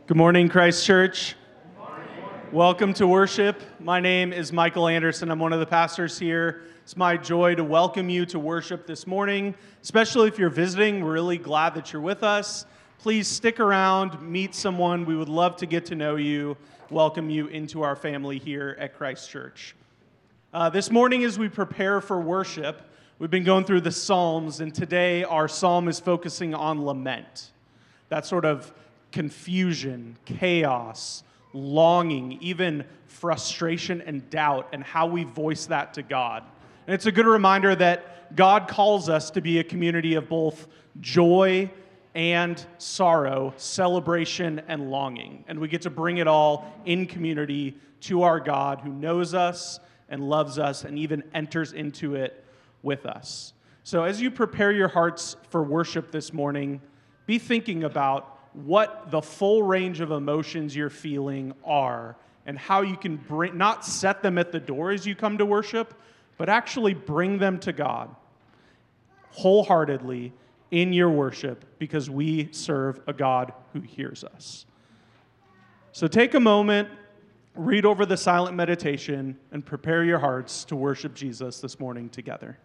Good morning, Christ Church. Welcome to worship. My name is Michael Anderson. I'm one of the pastors here. It's my joy to welcome you to worship this morning, especially if you're visiting. We're really glad that you're with us. Please stick around, meet someone. We would love to get to know you, welcome you into our family here at Christ Church. This morning, as we prepare for worship, we've been going through the Psalms, and today our psalm is focusing on lament. That sort of confusion, chaos, longing, even frustration and doubt, and how we voice that to God. And it's a good reminder that God calls us to be a community of both joy and sorrow, celebration and longing. And we get to bring it all in community to our God who knows us and loves us and even enters into it with us. So as you prepare your hearts for worship this morning, be thinking about what the full range of emotions you're feeling are and how you can not set them at the door as you come to worship, but actually bring them to God wholeheartedly in your worship because we serve a God who hears us. So take a moment, read over the silent meditation, and prepare your hearts to worship Jesus this morning together.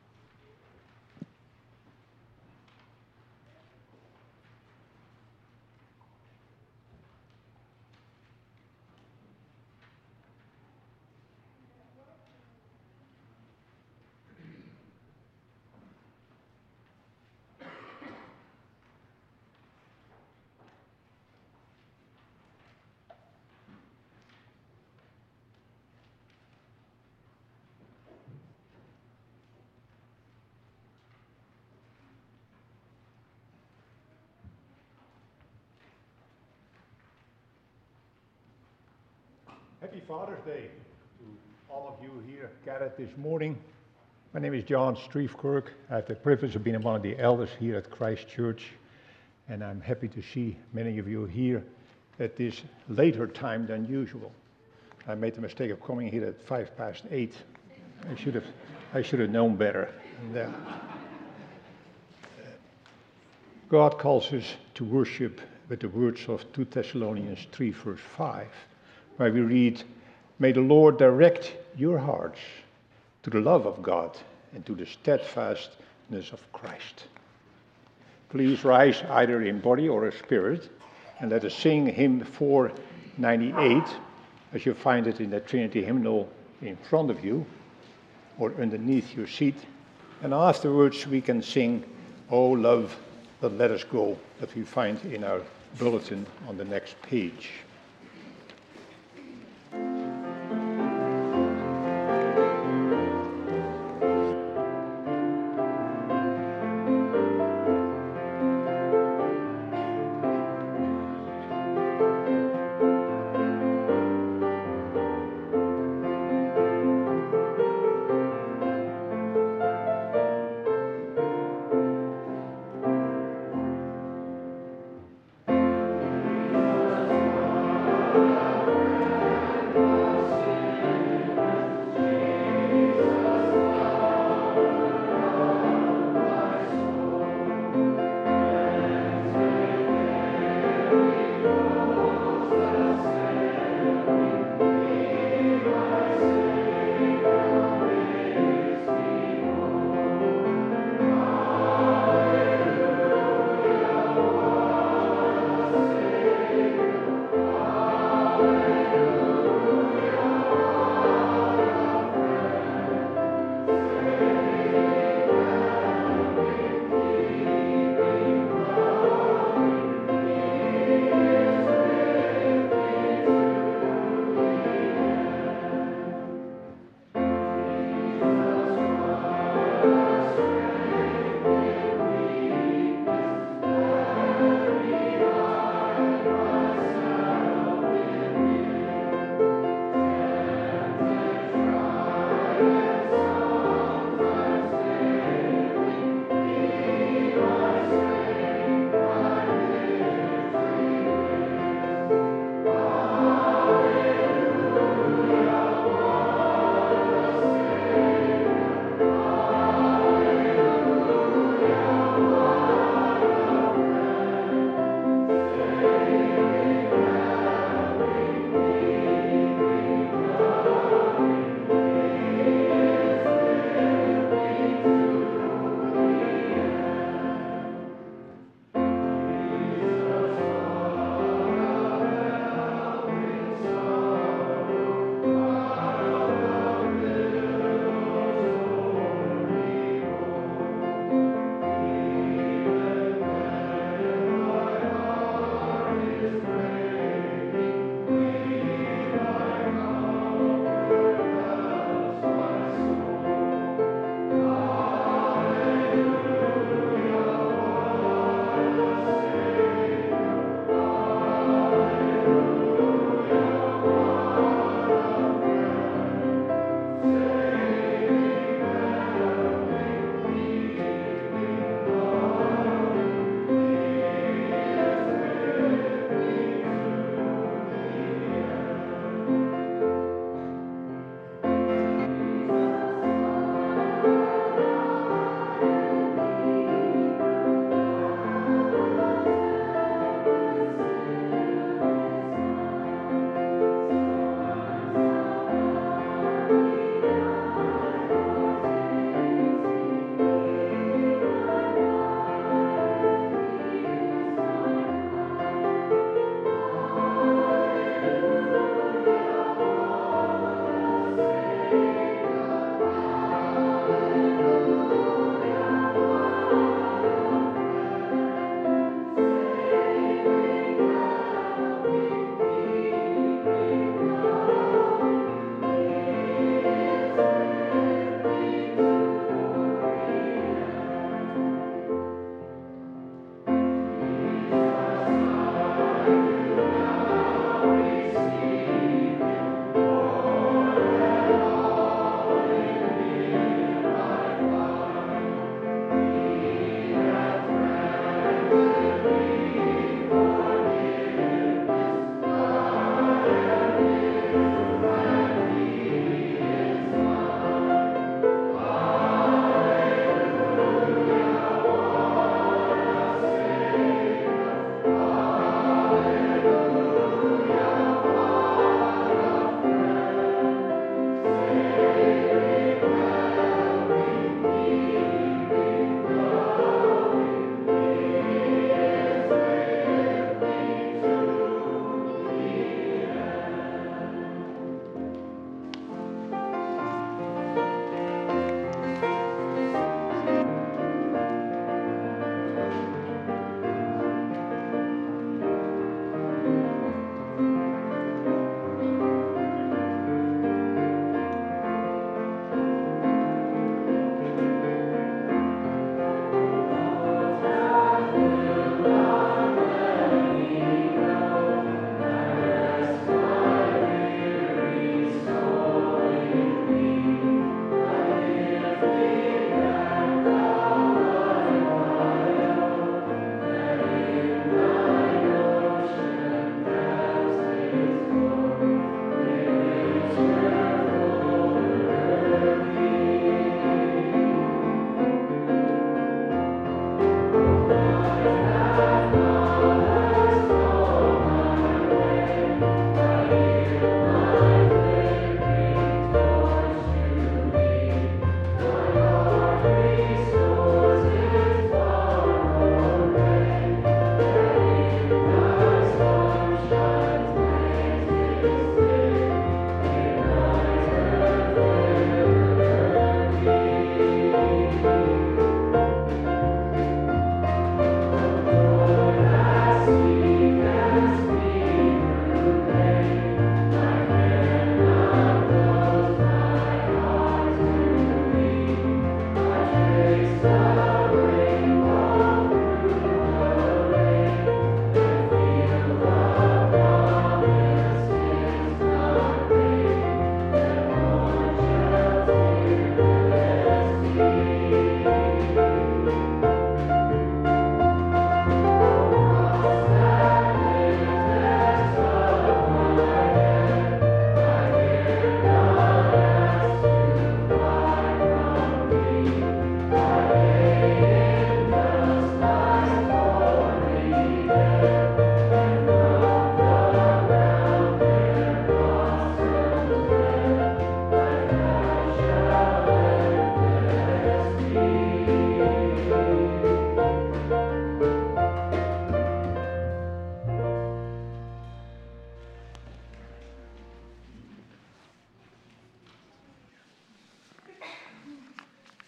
Happy Father's Day to all of you here gathered this morning. My name is John Streefkirk. I have the privilege of being one of the elders here at Christ Church, and I'm happy to see many of you here at this later time than usual. I made the mistake of coming here at 8:05. I should have known better. And, God calls us to worship with the words of 2 Thessalonians 3, verse 5. Where we read, "May the Lord direct your hearts to the love of God and to the steadfastness of Christ." Please rise either in body or in spirit, and let us sing hymn 498, as you find it in the Trinity hymnal in front of you, or underneath your seat. And afterwards we can sing, "O Love, that Let Us Go," that we find in our bulletin on the next page.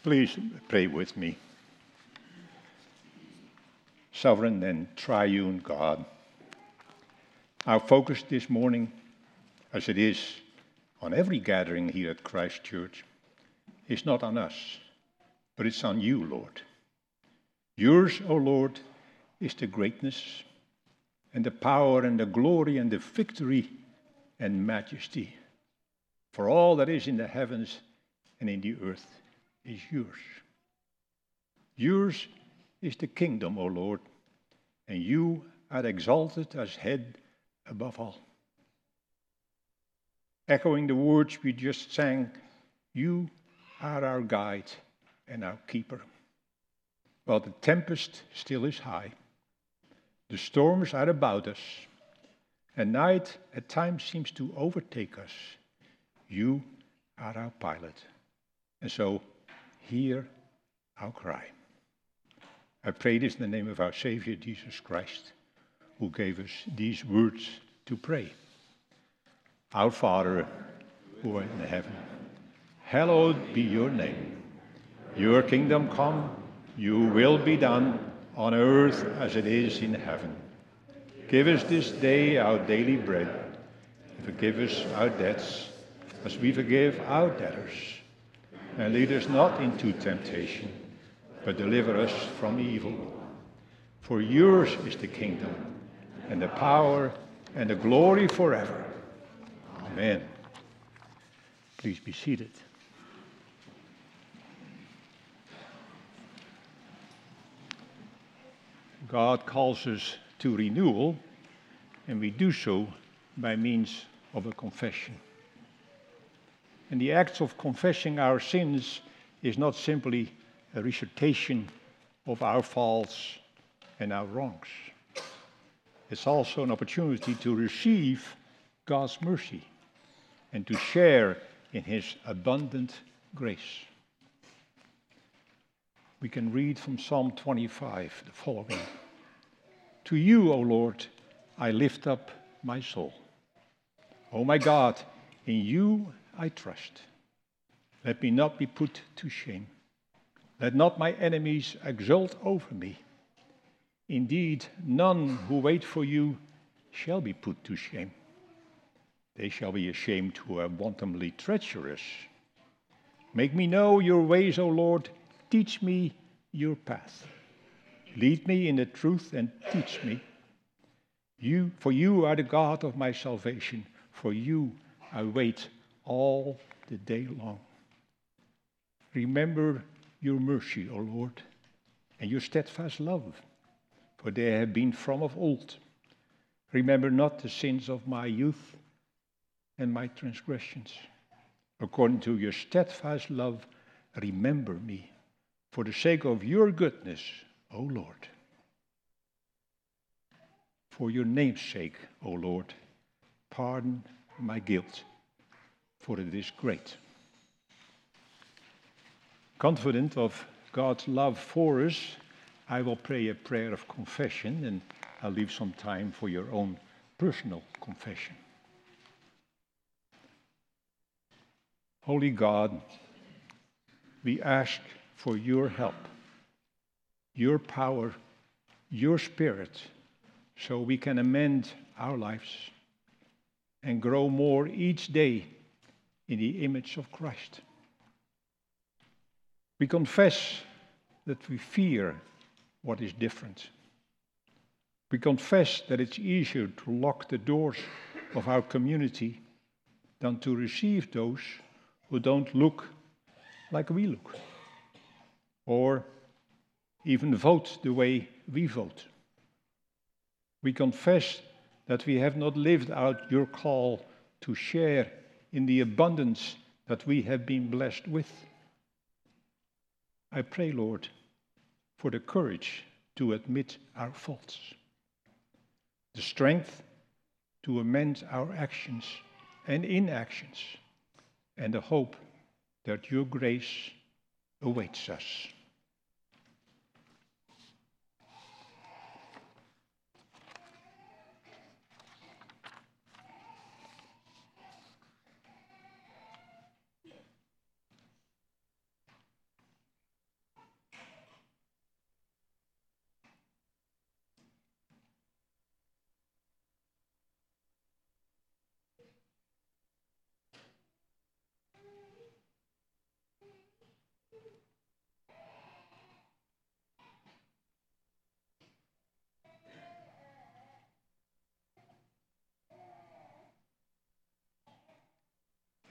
Please pray with me. Sovereign and triune God, our focus this morning, as it is on every gathering here at Christ Church, is not on us, but it's on you, Lord. Yours, O Lord, is the greatness and the power and the glory and the victory and majesty. For all that is in the heavens and in the earth is yours. Yours is the kingdom, O Lord, and you are exalted as head above all. Echoing the words we just sang, you are our guide and our keeper. While the tempest still is high, the storms are about us, and night at times seems to overtake us, you are our pilot. And so, hear our cry. I pray this in the name of our Savior, Jesus Christ, who gave us these words to pray. Our Father, who art in heaven, hallowed be your name. Your kingdom come, your will be done, on earth as it is in heaven. Give us this day our daily bread. Forgive us our debts, as we forgive our debtors. And lead us not into temptation, but deliver us from evil. For yours is the kingdom, and the power, and the glory forever. Amen. Please be seated. God calls us to renewal, and we do so by means of a confession. And the act of confessing our sins is not simply a recitation of our faults and our wrongs. It's also an opportunity to receive God's mercy and to share in his abundant grace. We can read from Psalm 25 the following. To you, O Lord, I lift up my soul. O my God, in you I trust. Let me not be put to shame. Let not my enemies exult over me. Indeed, none who wait for you shall be put to shame. They shall be ashamed who are wantonly treacherous. Make me know your ways, O Lord. Teach me your path. Lead me in the truth and teach me. For you are the God of my salvation. For you I wait all the day long. Remember your mercy, O Lord, and your steadfast love, for they have been from of old. Remember not the sins of my youth and my transgressions. According to your steadfast love, remember me, for the sake of your goodness, O Lord. For your name's sake, O Lord, pardon my guilt, for it is great. Confident of God's love for us, I will pray a prayer of confession, and I'll leave some time for your own personal confession. Holy God, we ask for your help, your power, your spirit, so we can amend our lives and grow more each day in the image of Christ. We confess that we fear what is different. We confess that it's easier to lock the doors of our community than to receive those who don't look like we look, or even vote the way we vote. We confess that we have not lived out your call to share in the abundance that we have been blessed with. I pray, Lord, for the courage to admit our faults, the strength to amend our actions and inactions, and the hope that your grace awaits us.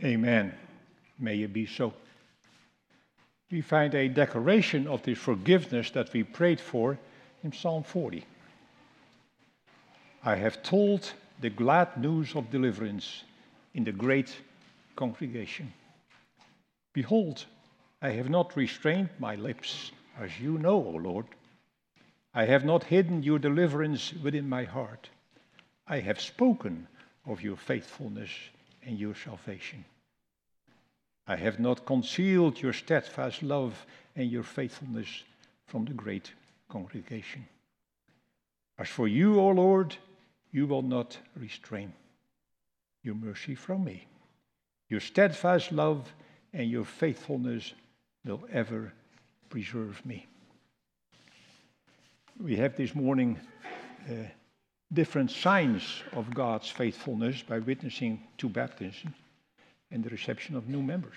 Amen. May it be so. We find a declaration of this forgiveness that we prayed for in Psalm 40. I have told the glad news of deliverance in the great congregation. Behold, I have not restrained my lips, as you know, O Lord. I have not hidden your deliverance within my heart. I have spoken of your faithfulness and your salvation. I have not concealed your steadfast love and your faithfulness from the great congregation. As for you, O Lord, you will not restrain your mercy from me. Your steadfast love and your faithfulness will ever preserve me. We have this morning different signs of God's faithfulness by witnessing to baptism and the reception of new members.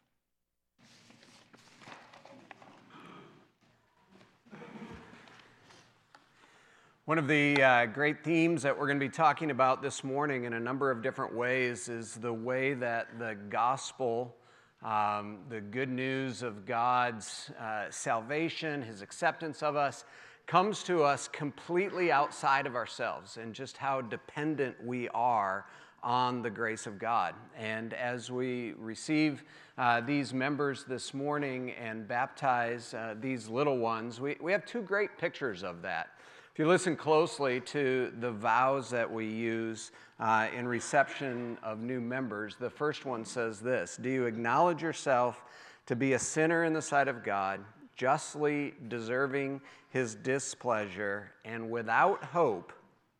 One of the great themes that we're going to be talking about this morning in a number of different ways is the way that the gospel, the good news of God's salvation, his acceptance of us, comes to us completely outside of ourselves and just how dependent we are on the grace of God. And as we receive these members this morning and baptize these little ones, we have two great pictures of that. If you listen closely to the vows that we use in reception of new members, the first one says this: do you acknowledge yourself to be a sinner in the sight of God, justly deserving his displeasure, and without hope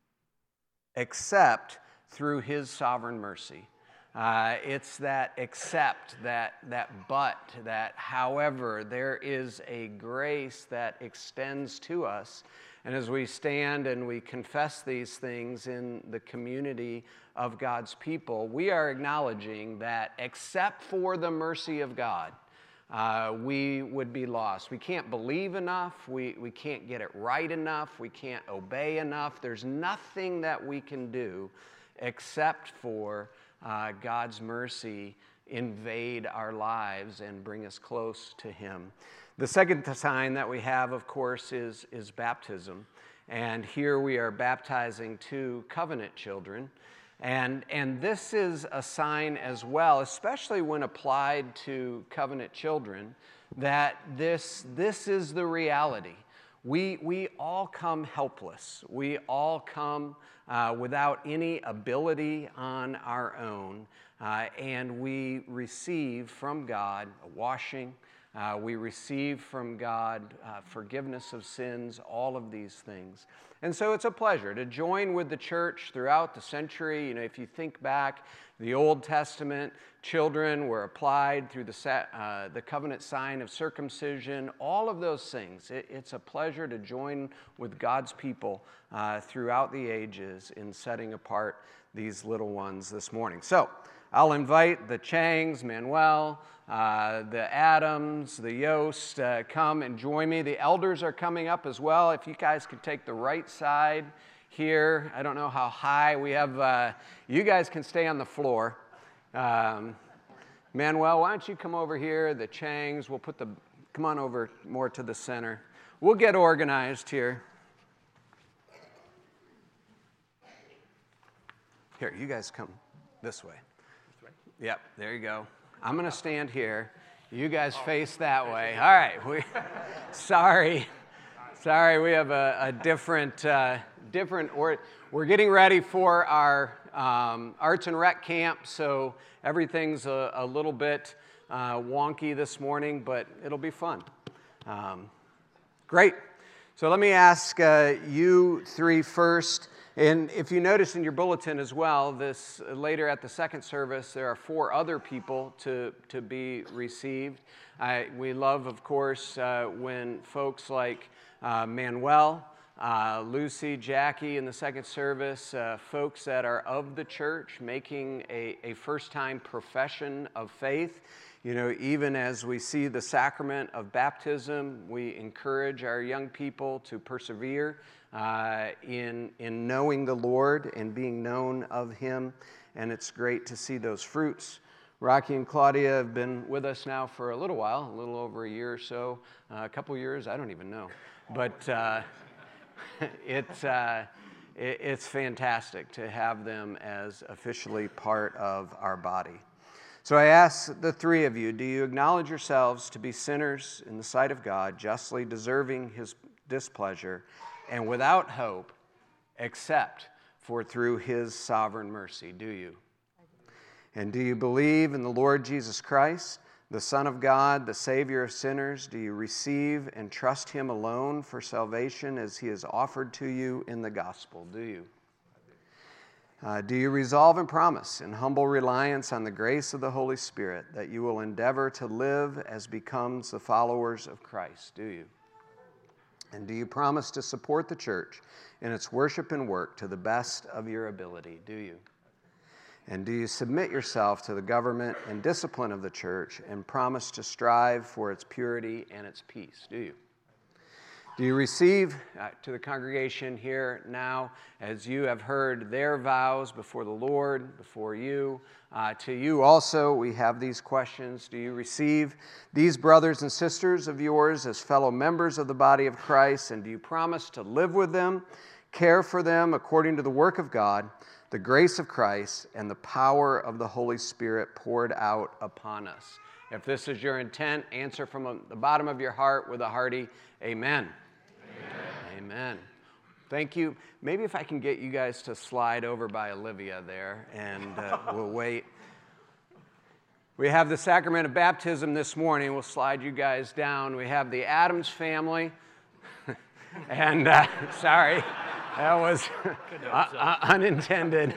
except through his sovereign mercy? It's that except, that but, that however, there is a grace that extends to us. And as we stand and we confess these things in the community of God's people, we are acknowledging that except for the mercy of God, we would be lost. We can't believe enough. We can't get it right enough. We can't obey enough. There's nothing that we can do except for God's mercy invade our lives and bring us close to him. The second sign that we have, of course, is baptism. And here we are baptizing two covenant children. And this is a sign as well, especially when applied to covenant children, that this is the reality. We all come helpless. We all come without any ability on our own. And we receive from God a washing. We receive from God forgiveness of sins, all of these things. And so it's a pleasure to join with the church throughout the century. You know, if you think back, the Old Testament, children were applied through the covenant sign of circumcision, all of those things. It's a pleasure to join with God's people throughout the ages in setting apart these little ones this morning. So I'll invite the Changs, Manuel, the Adams, the Yost, come and join me. The elders are coming up as well. If you guys could take the right side here. I don't know how high we have. You guys can stay on the floor. Manuel, why don't you come over here? The Changs, we'll come on over more to the center. We'll get organized here. Here, you guys come this way. Yep, there you go. I'm going to stand here. You guys face that way. All right. Sorry, we have a different. We're getting ready for our arts and rec camp, so everything's a little bit wonky this morning, but it'll be fun. Great. So let me ask you three first. And if you notice in your bulletin as well, this later at the second service, there are 4 other people to be received. We love, of course, when folks like Manuel, Lucy, Jackie in the second service, folks that are of the church making a first-time profession of faith. You know, even as we see the sacrament of baptism, we encourage our young people to persevere in knowing the Lord and being known of him, and it's great to see those fruits. Rocky and Claudia have been with us now for a little while, a little over a year or so, a couple years, I don't even know. But it's fantastic to have them as officially part of our body. So I ask the three of you, do you acknowledge yourselves to be sinners in the sight of God, justly deserving his displeasure, and without hope, except for through his sovereign mercy? Do you? And do you believe in the Lord Jesus Christ, the Son of God, the Savior of sinners? Do you receive and trust him alone for salvation as he is offered to you in the gospel? Do you? Do you resolve and promise in humble reliance on the grace of the Holy Spirit that you will endeavor to live as becomes the followers of Christ? Do you? And do you promise to support the church in its worship and work to the best of your ability? Do you? And do you submit yourself to the government and discipline of the church and promise to strive for its purity and its peace? Do you? Do you receive to the congregation here now, as you have heard their vows before the Lord, before you? To you also, we have these questions. Do you receive these brothers and sisters of yours as fellow members of the body of Christ? And do you promise to live with them, care for them according to the work of God, the grace of Christ, and the power of the Holy Spirit poured out upon us? If this is your intent, answer from the bottom of your heart with a hearty amen. Amen. Amen. Thank you. Maybe if I can get you guys to slide over by Olivia there, and we'll wait. We have the sacrament of baptism this morning. We'll slide you guys down. We have the Adams family. And sorry. That was unintended.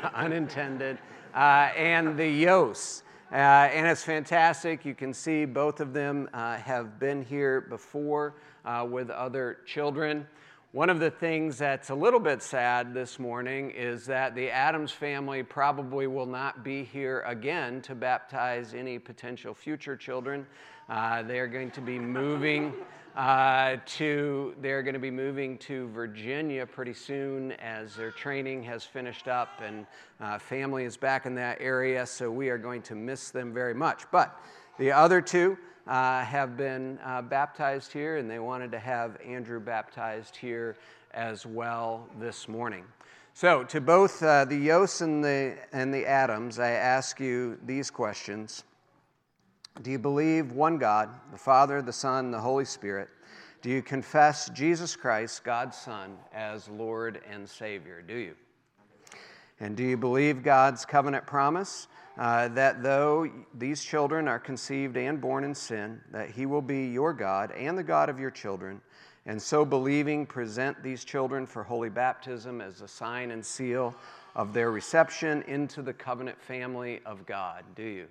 And the Yos. And it's fantastic. You can see both of them have been here before with other children. One of the things that's a little bit sad this morning is that the Adams family probably will not be here again to baptize any potential future children. They are going to be moving they're going to be moving to Virginia pretty soon as their training has finished up and family is back in that area, so we are going to miss them very much. But the other two have been baptized here, and they wanted to have Andrew baptized here as well this morning. So to both the Yos and the Adams, I ask you these questions. Do you believe one God, the Father, the Son, the Holy Spirit? Do you confess Jesus Christ, God's Son, as Lord and Savior? Do you? And do you believe God's covenant promise that though these children are conceived and born in sin, that he will be your God and the God of your children, and so believing present these children for holy baptism as a sign and seal of their reception into the covenant family of God? Do you?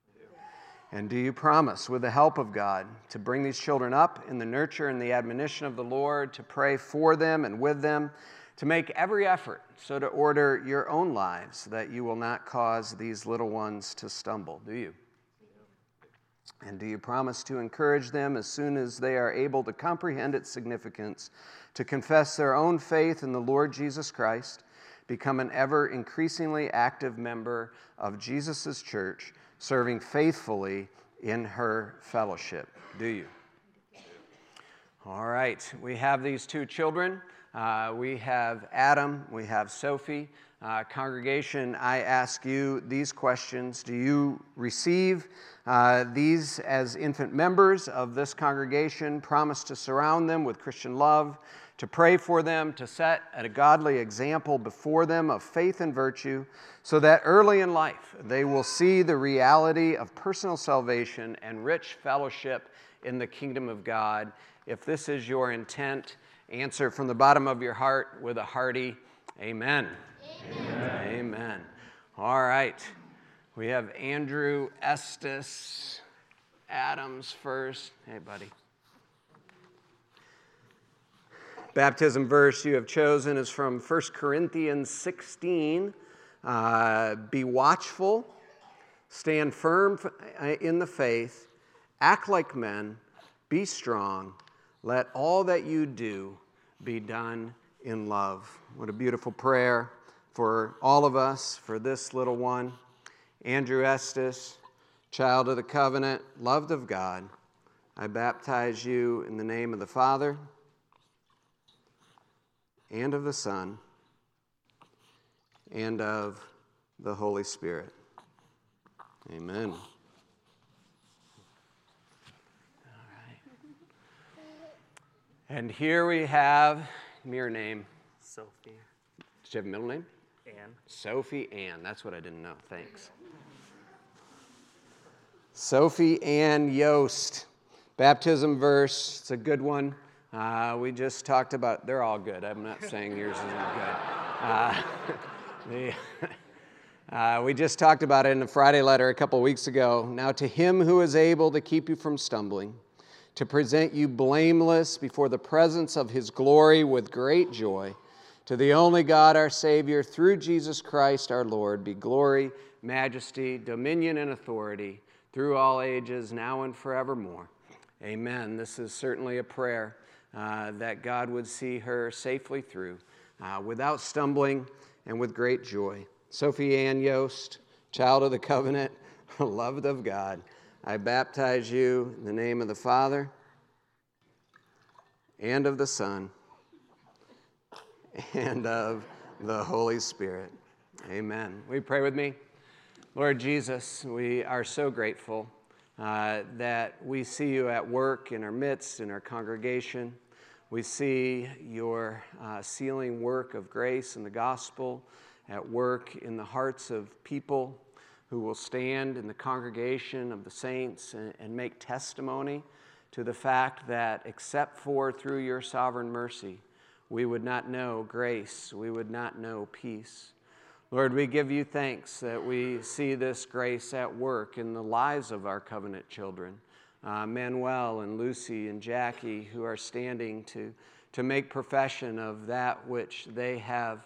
And do you promise, with the help of God, to bring these children up in the nurture and the admonition of the Lord, to pray for them and with them, to make every effort so to order your own lives, that you will not cause these little ones to stumble? Do you? And do you promise to encourage them as soon as they are able to comprehend its significance, to confess their own faith in the Lord Jesus Christ, become an ever increasingly active member of Jesus' church, serving faithfully in her fellowship? Do you? All right, we have these two children. We have Adam, we have Sophie. Congregation, I ask you these questions. Do you receive these as infant members of this congregation, promise to surround them with Christian love, to pray for them, to set a godly example before them of faith and virtue, so that early in life they will see the reality of personal salvation and rich fellowship in the kingdom of God? If this is your intent, answer from the bottom of your heart with a hearty amen. Amen. Amen. All right. We have Andrew Estes Adams first. Hey, buddy. Baptism verse you have chosen is from 1 Corinthians 16. Be watchful, stand firm in the faith, act like men, be strong. Let all that you do be done in love. What a beautiful prayer for all of us, for this little one. Andrew Estes, child of the covenant, loved of God, I baptize you in the name of the Father and of the Son and of the Holy Spirit. Amen. All right. And here we have, give me your name. Sophie. Did you have a middle name? Ann. Sophie Ann. That's what I didn't know. Thanks. Sophie Ann Yost. Baptism verse. It's a good one. We just talked about, they're all good. I'm not saying yours isn't good. We just talked about it in the Friday letter a couple weeks ago. Now to him who is able to keep you from stumbling, to present you blameless before the presence of his glory with great joy, to the only God our Savior, through Jesus Christ our Lord, be glory, majesty, dominion, and authority through all ages, now and forevermore. Amen. This is certainly a prayer that God would see her safely through without stumbling and with great joy. Sophie Ann Yost, child of the covenant, loved of God, I baptize you in the name of the Father and of the Son and of the Holy Spirit. Amen. Will you pray with me? Lord Jesus, we are so grateful that we see you at work in our midst, in our congregation. We see your sealing work of grace in the gospel at work in the hearts of people who will stand in the congregation of the saints and make testimony to the fact that except for through your sovereign mercy, we would not know grace, we would not know peace. Lord, we give you thanks that we see this grace at work in the lives of our covenant children, Manuel and Lucy and Jackie, who are standing to make profession of that which they have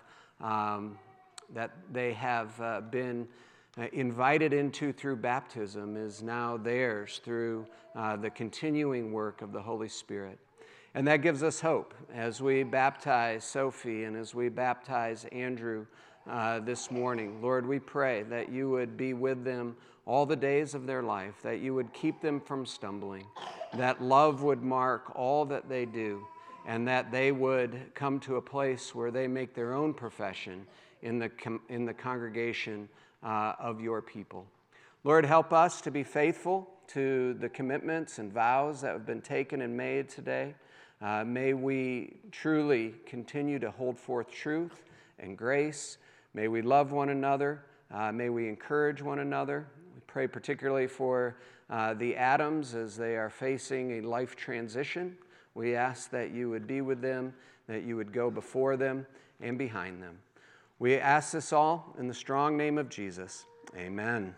been invited into through baptism is now theirs through the continuing work of the Holy Spirit. And that gives us hope as we baptize Sophie and as we baptize Andrew this morning. Lord, we pray that you would be with them all the days of their life, that you would keep them from stumbling, that love would mark all that they do, and that they would come to a place where they make their own profession in the congregation of your people. Lord, help us to be faithful to the commitments and vows that have been taken and made today. May we truly continue to hold forth truth and grace. May we love one another. May we encourage one another. We pray particularly for the Adams as they are facing a life transition. We ask that you would be with them, that you would go before them and behind them. We ask this all in the strong name of Jesus. Amen.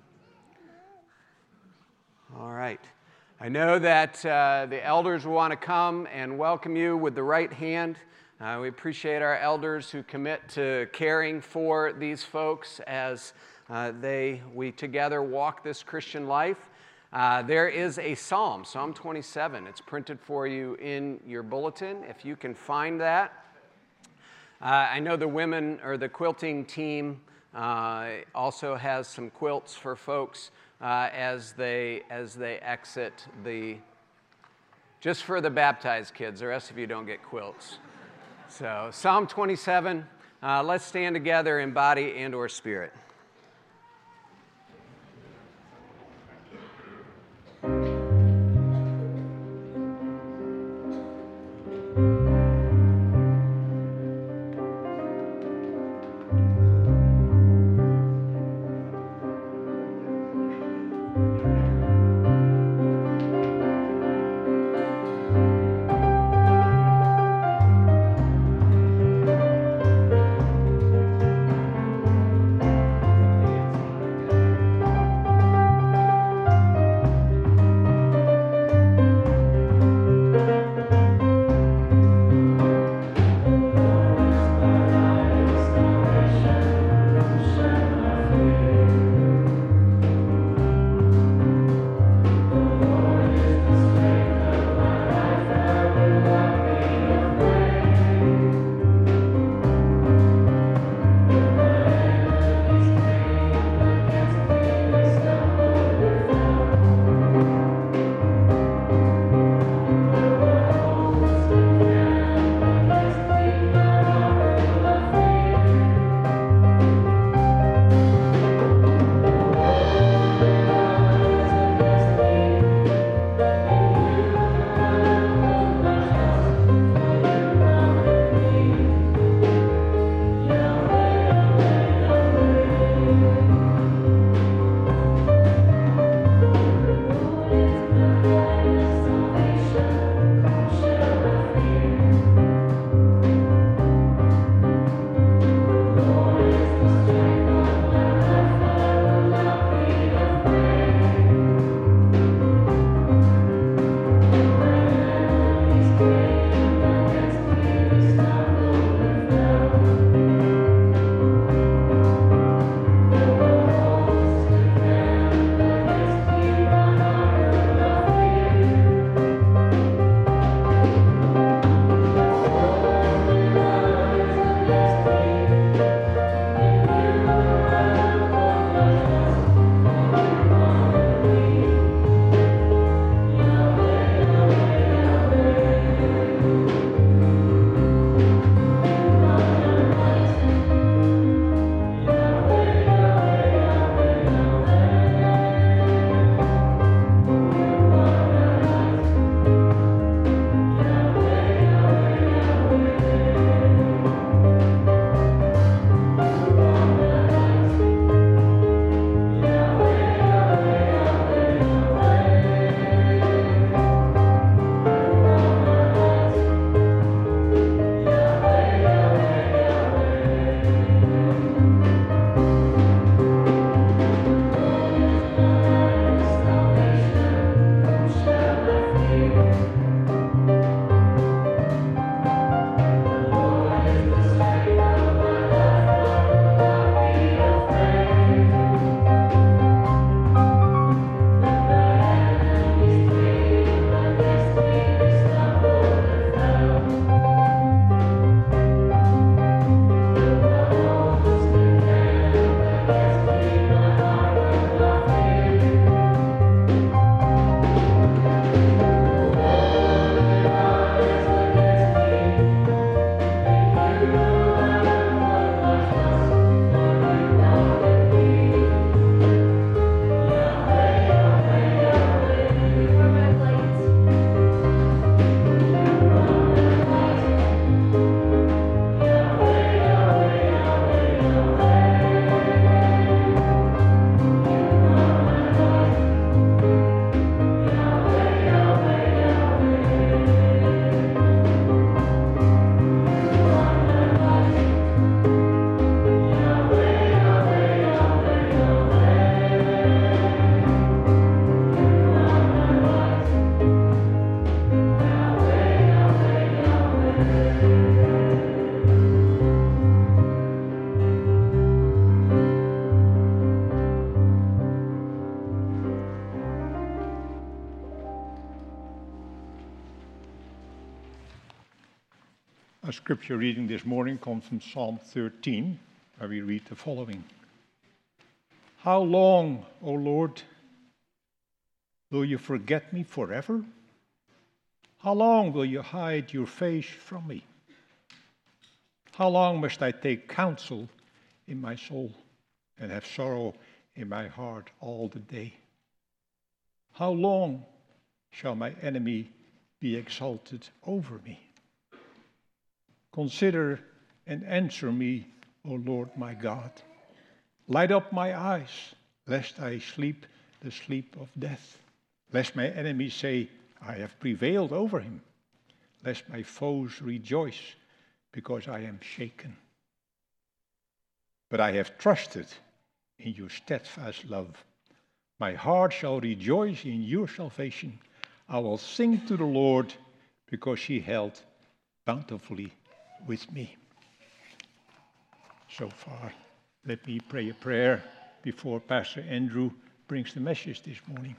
All right. I know that the elders will want to come and welcome you with the right hand. We appreciate our elders who commit to caring for these folks as we together walk this Christian life. There is a psalm, Psalm 27. It's printed for you in your bulletin, if you can find that. I know the women or the quilting team also has some quilts for folks as they exit just for the baptized kids. The rest of you don't get quilts. So Psalm 27, let's stand together in body and or spirit. Our scripture reading this morning comes from Psalm 13, where we read the following. How long, O Lord, will you forget me forever? How long will you hide your face from me? How long must I take counsel in my soul and have sorrow in my heart all the day? How long shall my enemy be exalted over me? Consider and answer me, O Lord my God. Light up my eyes, lest I sleep the sleep of death, lest my enemies say, I have prevailed over him, lest my foes rejoice because I am shaken. But I have trusted in your steadfast love. My heart shall rejoice in your salvation. I will sing to the Lord because he held bountifully with me. So far, let me pray a prayer before Pastor Andrew brings the message this morning.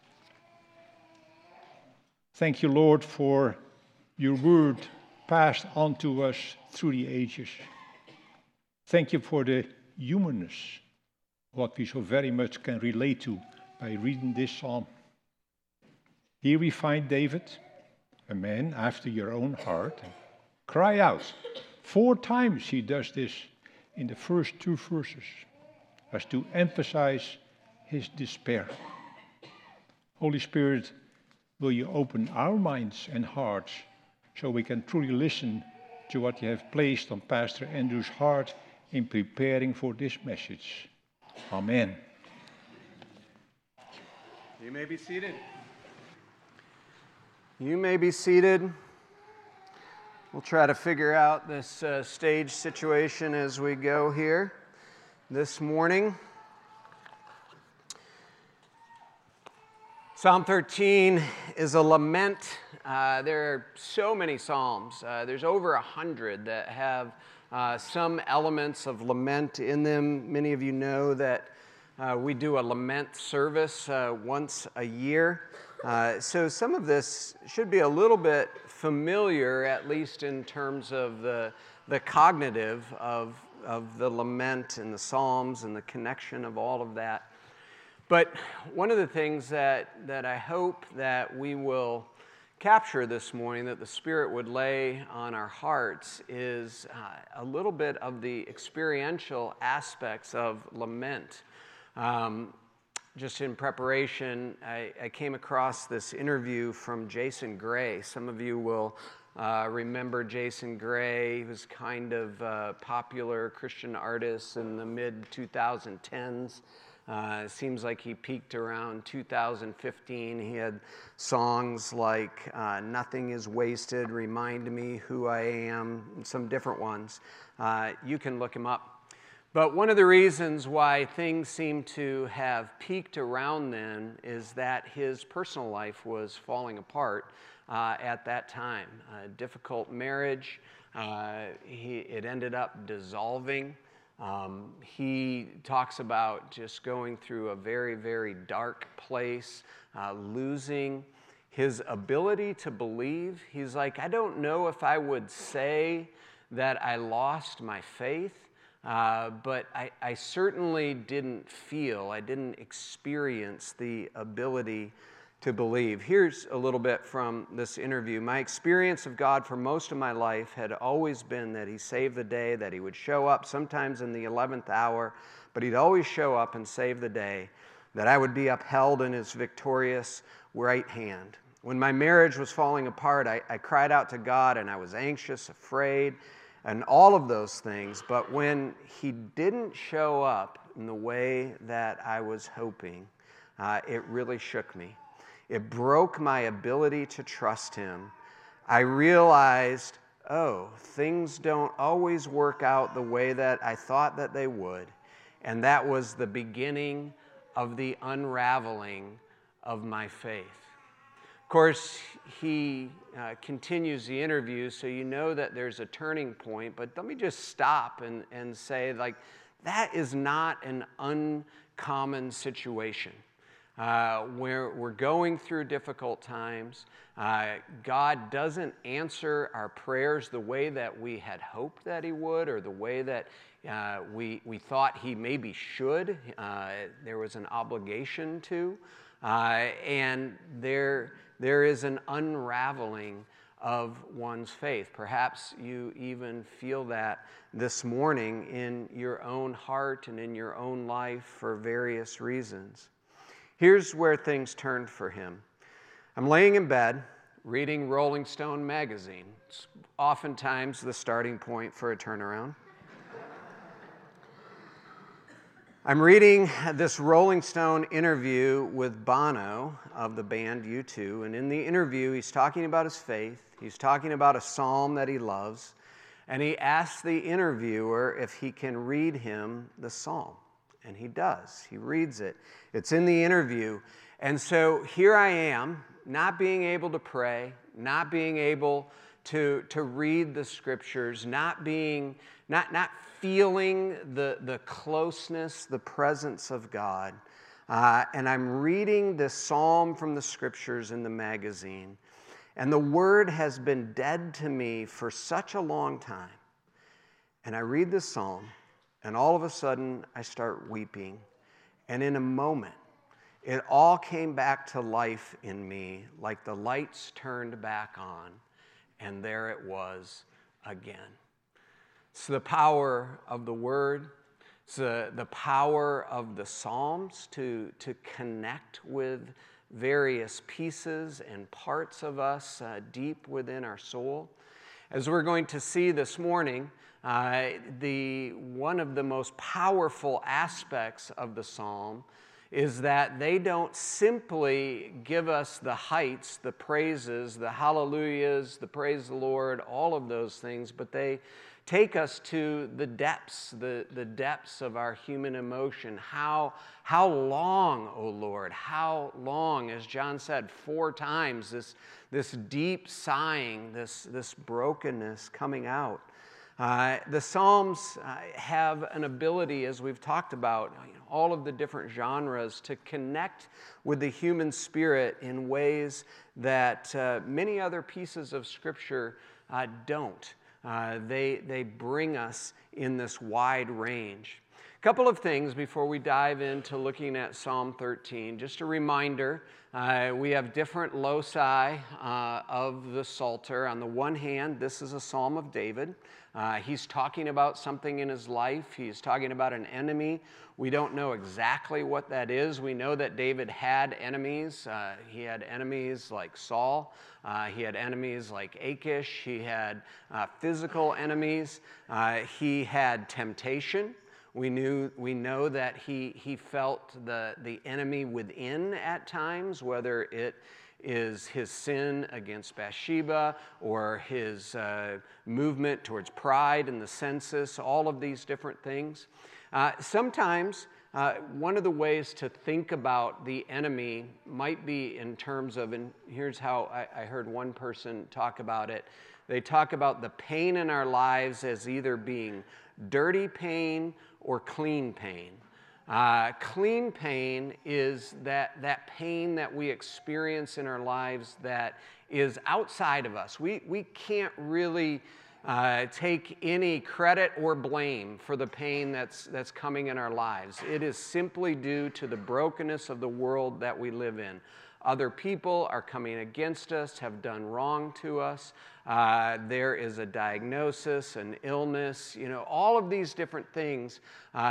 Thank you, Lord, for your word passed on to us through the ages. Thank you for the humanness, what we so very much can relate to by reading this psalm. Here we find David, a man after your own heart, cry out. 4 times he does this in the first 2 verses, as to emphasize his despair. Holy Spirit, will you open our minds and hearts so we can truly listen to what you have placed on Pastor Andrew's heart in preparing for this message. Amen. You may be seated. You may be seated. We'll try to figure out this stage situation as we go here this morning. Psalm 13 is a lament. There are so many psalms. There's over 100 that have some elements of lament in them. Many of you know that we do a lament service once a year. So some of this should be a little bit familiar, at least in terms of the cognitive of the lament and the psalms and the connection of all of that. But one of the things that I hope that we will capture this morning, that the Spirit would lay on our hearts, is a little bit of the experiential aspects of lament. Just in preparation, I came across this interview from Jason Gray. Some of you will remember Jason Gray. He was kind of a popular Christian artist in the mid-2010s. It seems like he peaked around 2015. He had songs like Nothing is Wasted, Remind Me Who I Am, and some different ones. You can look him up. But one of the reasons why things seem to have peaked around then is that his personal life was falling apart at that time. Difficult marriage. It ended up dissolving. He talks about just going through a very, very dark place, losing his ability to believe. He's like, I don't know if I would say that I lost my faith, but I certainly didn't experience the ability to believe. Here's a little bit from this interview. My experience of God for most of my life had always been that he saved the day, that he would show up sometimes in the 11th hour, but he'd always show up and save the day, that I would be upheld in his victorious right hand. When my marriage was falling apart, I cried out to God, and I was anxious, afraid, and all of those things. But when he didn't show up in the way that I was hoping, it really shook me. It broke my ability to trust him. I realized, things don't always work out the way that I thought that they would. And that was the beginning of the unraveling of my faith. Of course, he continues the interview, so you know that there's a turning point. But let me just stop and say, that is not an uncommon situation. We're going through difficult times. God doesn't answer our prayers the way that we had hoped that He would, or the way that we thought He maybe should. There was an obligation to. And there is an unraveling of one's faith. Perhaps you even feel that this morning in your own heart and in your own life for various reasons. Here's where things turned for him. I'm laying in bed reading Rolling Stone magazine. It's oftentimes the starting point for a turnaround. I'm reading this Rolling Stone interview with Bono of the band U2, and in the interview he's talking about his faith, he's talking about a psalm that he loves, and he asks the interviewer if he can read him the psalm, and he does. He reads it. It's in the interview, and so here I am, not being able to pray, not being able to read the scriptures, not feeling the closeness, the presence of God. And I'm reading this psalm from the scriptures in the magazine. And the word has been dead to me for such a long time. And I read this psalm, and all of a sudden I start weeping. And in a moment, it all came back to life in me, like the lights turned back on, and there it was again. It's the power of the Word. It's the power of the Psalms to connect with various pieces and parts of us deep within our soul. As we're going to see this morning, one of the most powerful aspects of the Psalm is that they don't simply give us the heights, the praises, the hallelujahs, the praise the Lord, all of those things, but they take us to the depths of our human emotion. How long, O Lord, how long, as John said 4 times, this deep sighing, this brokenness coming out. The Psalms have an ability, as we've talked about, all of the different genres, to connect with the human spirit in ways that many other pieces of Scripture don't. They bring us in this wide range. A couple of things before we dive into looking at Psalm 13. Just a reminder, we have different loci of the Psalter. On the one hand, this is a Psalm of David. He's talking about something in his life. He's talking about an enemy. We don't know exactly what that is. We know that David had enemies. He had enemies like Saul. He had enemies like Achish. He had physical enemies. He had temptation. We know that he felt the enemy within at times, whether it is his sin against Bathsheba or his movement towards pride and the census, all of these different things. Sometimes one of the ways to think about the enemy might be in terms of, and here's how I heard one person talk about it. They talk about the pain in our lives as either being dirty pain or clean pain. Clean pain is that pain that we experience in our lives that is outside of us. We can't really take any credit or blame for the pain that's coming in our lives. It is simply due to the brokenness of the world that we live in. Other people are coming against us, have done wrong to us. There is a diagnosis, an illness, all of these different things.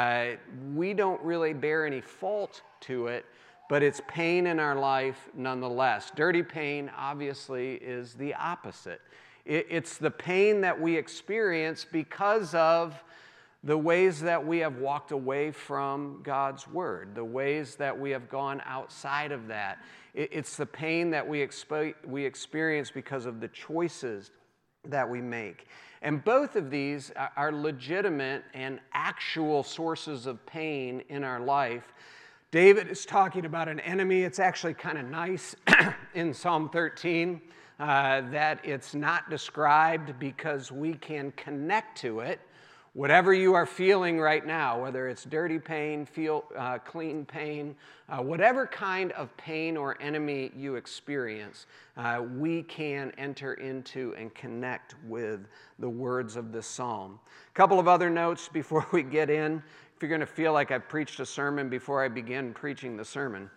We don't really bear any fault to it, but it's pain in our life nonetheless. Dirty pain, obviously, is the opposite. It's the pain that we experience because of the ways that we have walked away from God's Word, the ways that we have gone outside of that. It's the pain that we experience because of the choices that we make. And both of these are legitimate and actual sources of pain in our life. David is talking about an enemy. It's actually kind of nice in Psalm 13 that it's not described because we can connect to it. Whatever you are feeling right now, whether it's dirty pain, clean pain, whatever kind of pain or enemy you experience, we can enter into and connect with the words of this psalm. A couple of other notes before we get in. If you're going to feel like I've preached a sermon before I begin preaching the sermon,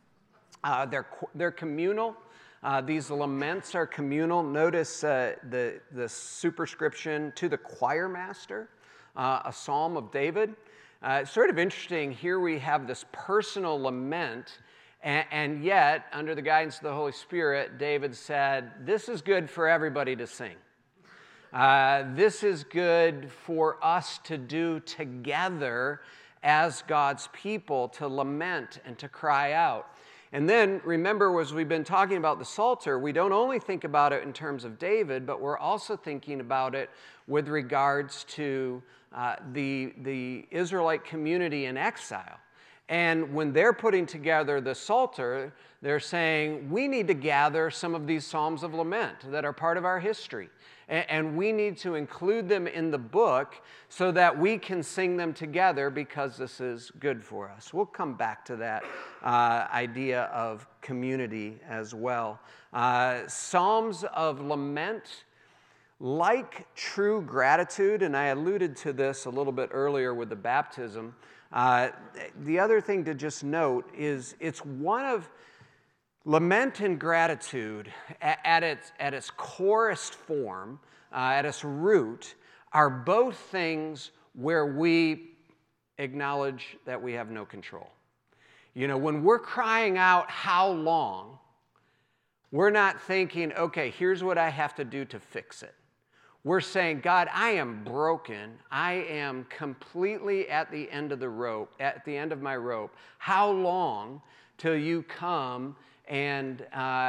they're communal. These laments are communal. Notice the superscription to the choir master. A psalm of David. It's sort of interesting. Here we have this personal lament, and yet, under the guidance of the Holy Spirit, David said, this is good for everybody to sing. This is good for us to do together as God's people, to lament and to cry out. And then, remember, as we've been talking about the Psalter, we don't only think about it in terms of David, but we're also thinking about it with regards to the Israelite community in exile. And when they're putting together the Psalter, they're saying, we need to gather some of these Psalms of Lament that are part of our history. And we need to include them in the book so that we can sing them together because this is good for us. We'll come back to that idea of community as well. Psalms of Lament, like true gratitude, and I alluded to this a little bit earlier with the baptism, the other thing to just note is it's one of lament and gratitude at its corest form, at its root, are both things where we acknowledge that we have no control. You know, when we're crying out, how long, we're not thinking, okay, here's what I have to do to fix it. We're saying, God, I am broken. I am completely at the end of the rope, at the end of my rope. How long till you come and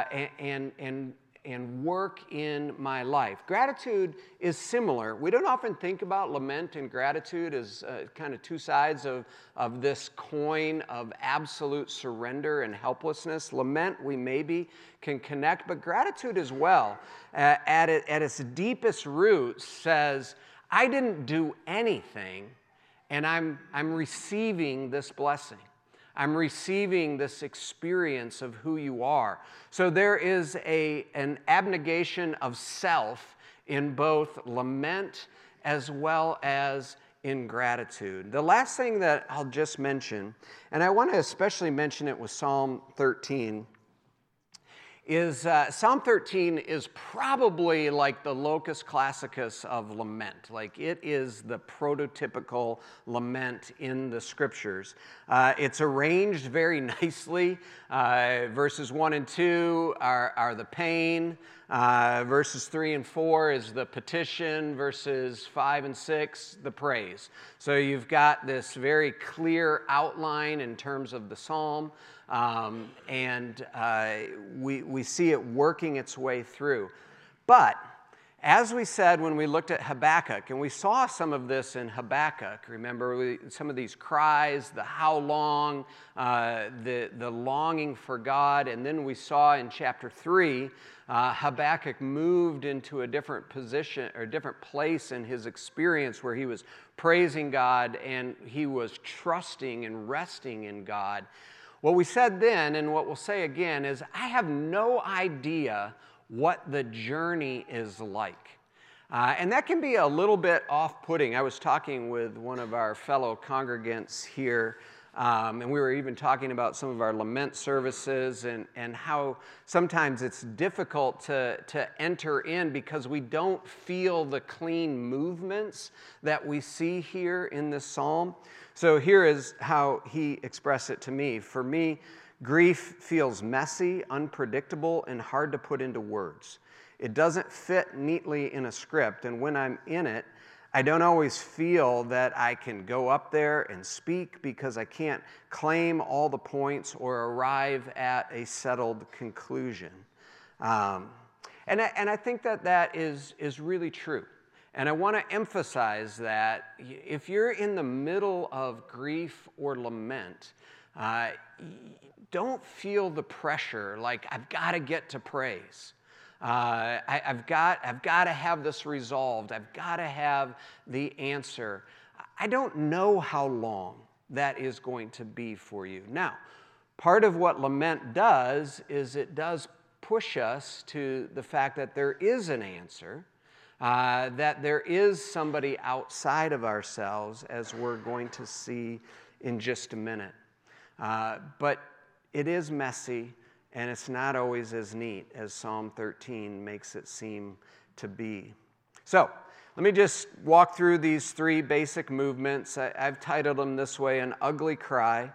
work in my life? Gratitude is similar. We don't often think about lament and gratitude as kind of two sides of this coin of absolute surrender and helplessness. Lament, we maybe can connect, but gratitude as well, at its deepest root, says, I didn't do anything, and I'm receiving this blessing. I'm receiving this experience of who you are. So there is an abnegation of self in both lament as well as in gratitude. The last thing that I'll just mention, and I want to especially mention it with Psalm 13, is Psalm 13 is probably like the locus classicus of lament. Like it is the prototypical lament in the scriptures. It's arranged very nicely. Verses 1 and 2 are the pain. Verses 3 and 4 is the petition. Verses 5 and 6, the praise. So you've got this very clear outline in terms of the psalm. We see it working its way through. But as we said when we looked at Habakkuk, and we saw some of this in Habakkuk, remember some of these cries, the how long, the longing for God, and then we saw in chapter 3, Habakkuk moved into a different position or a different place in his experience where he was praising God and he was trusting and resting in God. What we said then, and what we'll say again, is I have no idea what the journey is like. And that can be a little bit off-putting. I was talking with one of our fellow congregants here, and we were even talking about some of our lament services and how sometimes it's difficult to enter in because we don't feel the clean movements that we see here in this psalm. So here is how he expressed it to me. For me, grief feels messy, unpredictable, and hard to put into words. It doesn't fit neatly in a script, and when I'm in it, I don't always feel that I can go up there and speak because I can't claim all the points or arrive at a settled conclusion. And I think that is really true. And I want to emphasize that if you're in the middle of grief or lament, don't feel the pressure like I've got to get to praise. I've got to have this resolved. I've got to have the answer. I don't know how long that is going to be for you. Now, part of what lament does is it does push us to the fact that there is an answer, that there is somebody outside of ourselves, as we're going to see in just a minute. But it is messy, and it's not always as neat as Psalm 13 makes it seem to be. So, let me just walk through these three basic movements. I've titled them this way: an ugly cry.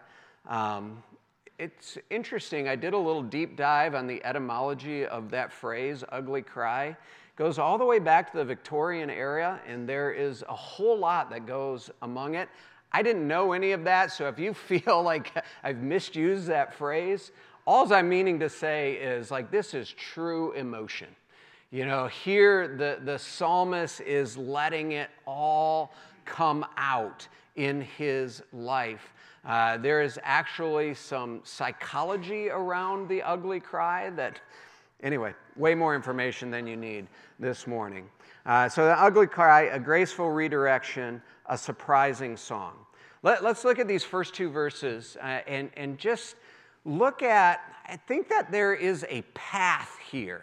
It's interesting, I did a little deep dive on the etymology of that phrase, ugly cry. It goes all the way back to the Victorian era, and there is a whole lot that goes among it. I didn't know any of that, so if you feel like I've misused that phrase, all I'm meaning to say is, like, this is true emotion. You know, here the psalmist is letting it all come out in his life. There is actually some psychology around the ugly cry that, anyway, way more information than you need this morning. So the ugly cry, a graceful redirection, a surprising song. Let's look at these first two verses and just look at, I think that there is a path here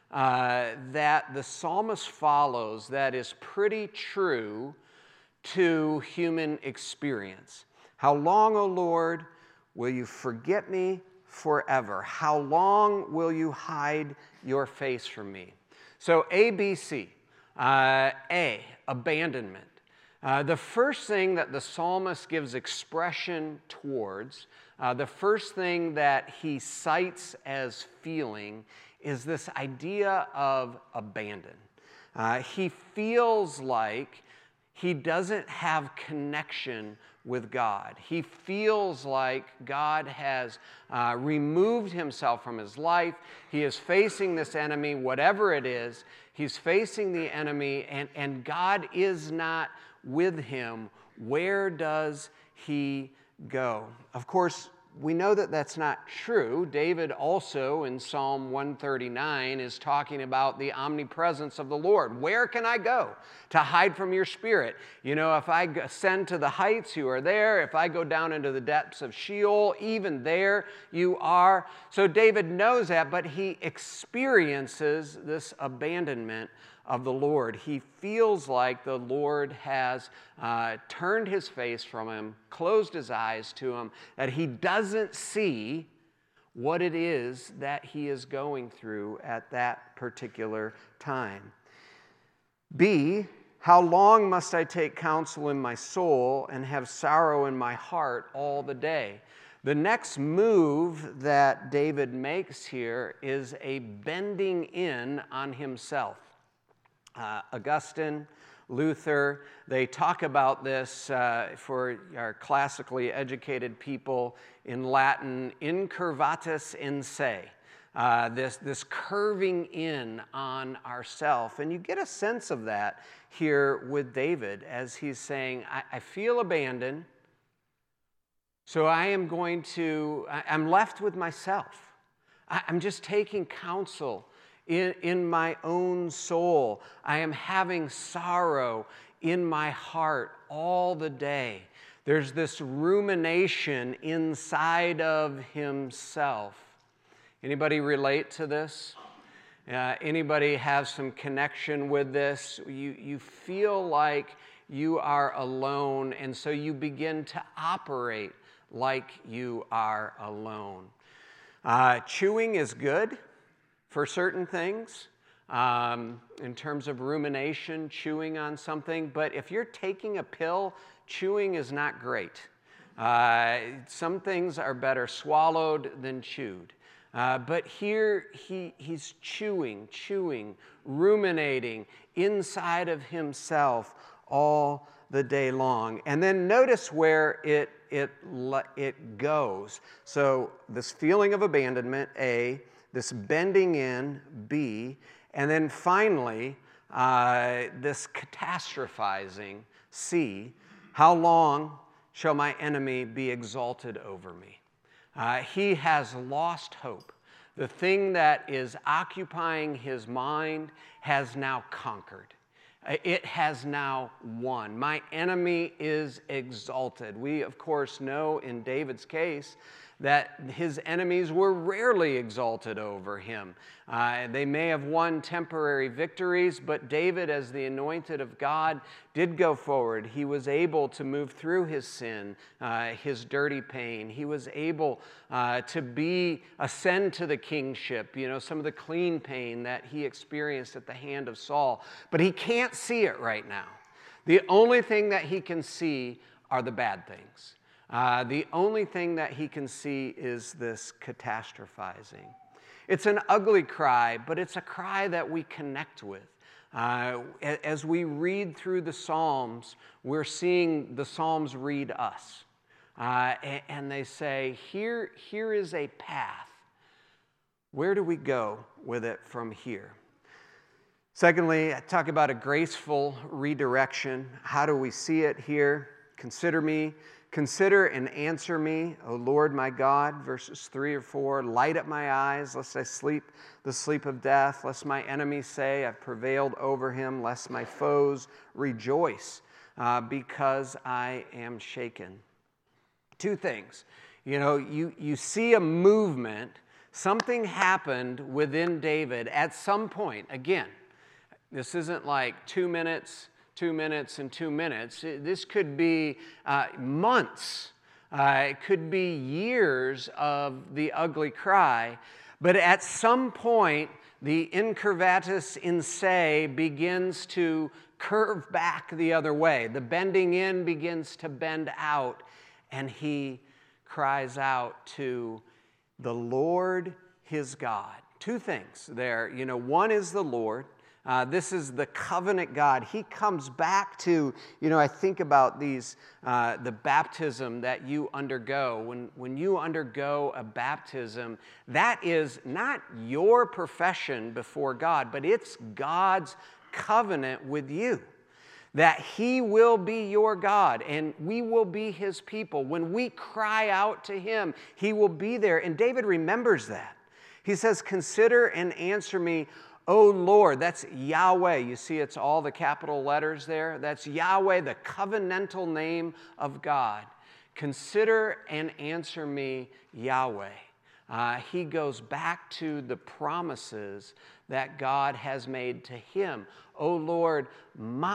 that the psalmist follows that is pretty true to human experience. How long, O Lord, will you forget me forever? How long will you hide your face from me? So A, B, C. A, abandonment. The first thing that the psalmist gives expression towards, the first thing that he cites as feeling is this idea of abandon. He feels like he doesn't have connection with God. He feels like God has removed himself from his life. He is facing this enemy, whatever it is. He's facing the enemy, and God is not with him. Where does he go? Of course, we know that that's not true. David also in Psalm 139 is talking about the omnipresence of the Lord. Where can I go to hide from your spirit? You know, if I ascend to the heights, you are there. If I go down into the depths of Sheol, even there you are. So David knows that, but he experiences this abandonment of the Lord. He feels like the Lord has turned his face from him, closed his eyes to him, that he doesn't see what it is that he is going through at that particular time. B, how long must I take counsel in my soul and have sorrow in my heart all the day? The next move that David makes here is a bending in on himself. Augustine, Luther, they talk about this for our classically educated people in Latin, incurvatus in se, this curving in on ourself. And you get a sense of that here with David as he's saying, I feel abandoned, so I'm left with myself. I'm just taking counsel in my own soul. I am having sorrow in my heart all the day. There's this rumination inside of himself. Anybody relate to this? Anybody have some connection with this? You feel like you are alone, and so you begin to operate like you are alone. Chewing is good for certain things, in terms of rumination, chewing on something. But if you're taking a pill, chewing is not great. Some things are better swallowed than chewed. But here he's chewing, ruminating inside of himself all the day long. And then notice where it goes. So this feeling of abandonment, A, this bending in, B, and then finally, this catastrophizing, C. How long shall my enemy be exalted over me? He has lost hope. The thing that is occupying his mind has now conquered. It has now won. My enemy is exalted. We, of course, know in David's case that his enemies were rarely exalted over him. They may have won temporary victories, but David, as the anointed of God, did go forward. He was able to move through his sin, his dirty pain. He was able to ascend to the kingship, some of the clean pain that he experienced at the hand of Saul. But he can't see it right now. The only thing that he can see are the bad things. The only thing that he can see is this catastrophizing. It's an ugly cry, but it's a cry that we connect with. As we read through the Psalms, we're seeing the Psalms read us. And they say, here is a path. Where do we go with it from here? Secondly, I talk about a graceful redirection. How do we see it here? Consider and answer me, O Lord my God, verses 3 or 4. Light up my eyes, lest I sleep the sleep of death, lest my enemies say, I've prevailed over him, lest my foes rejoice, because I am shaken. Two things. You see a movement. Something happened within David at some point. Again, this isn't like 2 minutes, 2 minutes, and 2 minutes. This could be months. It could be years of the ugly cry. But at some point, the incurvatus in se begins to curve back the other way. The bending in begins to bend out, and he cries out to the Lord his God. Two things there. One is the Lord. This is the covenant God. He comes back to, I think about the baptism that you undergo. When you undergo a baptism, that is not your profession before God, but it's God's covenant with you. That he will be your God and we will be his people. When we cry out to him, he will be there. And David remembers that. He says, consider and answer me, O Lord. That's Yahweh. You see, it's all the capital letters there. That's Yahweh, the covenantal name of God. Consider and answer me, Yahweh. He goes back to the promises that God has made to him. O Lord, my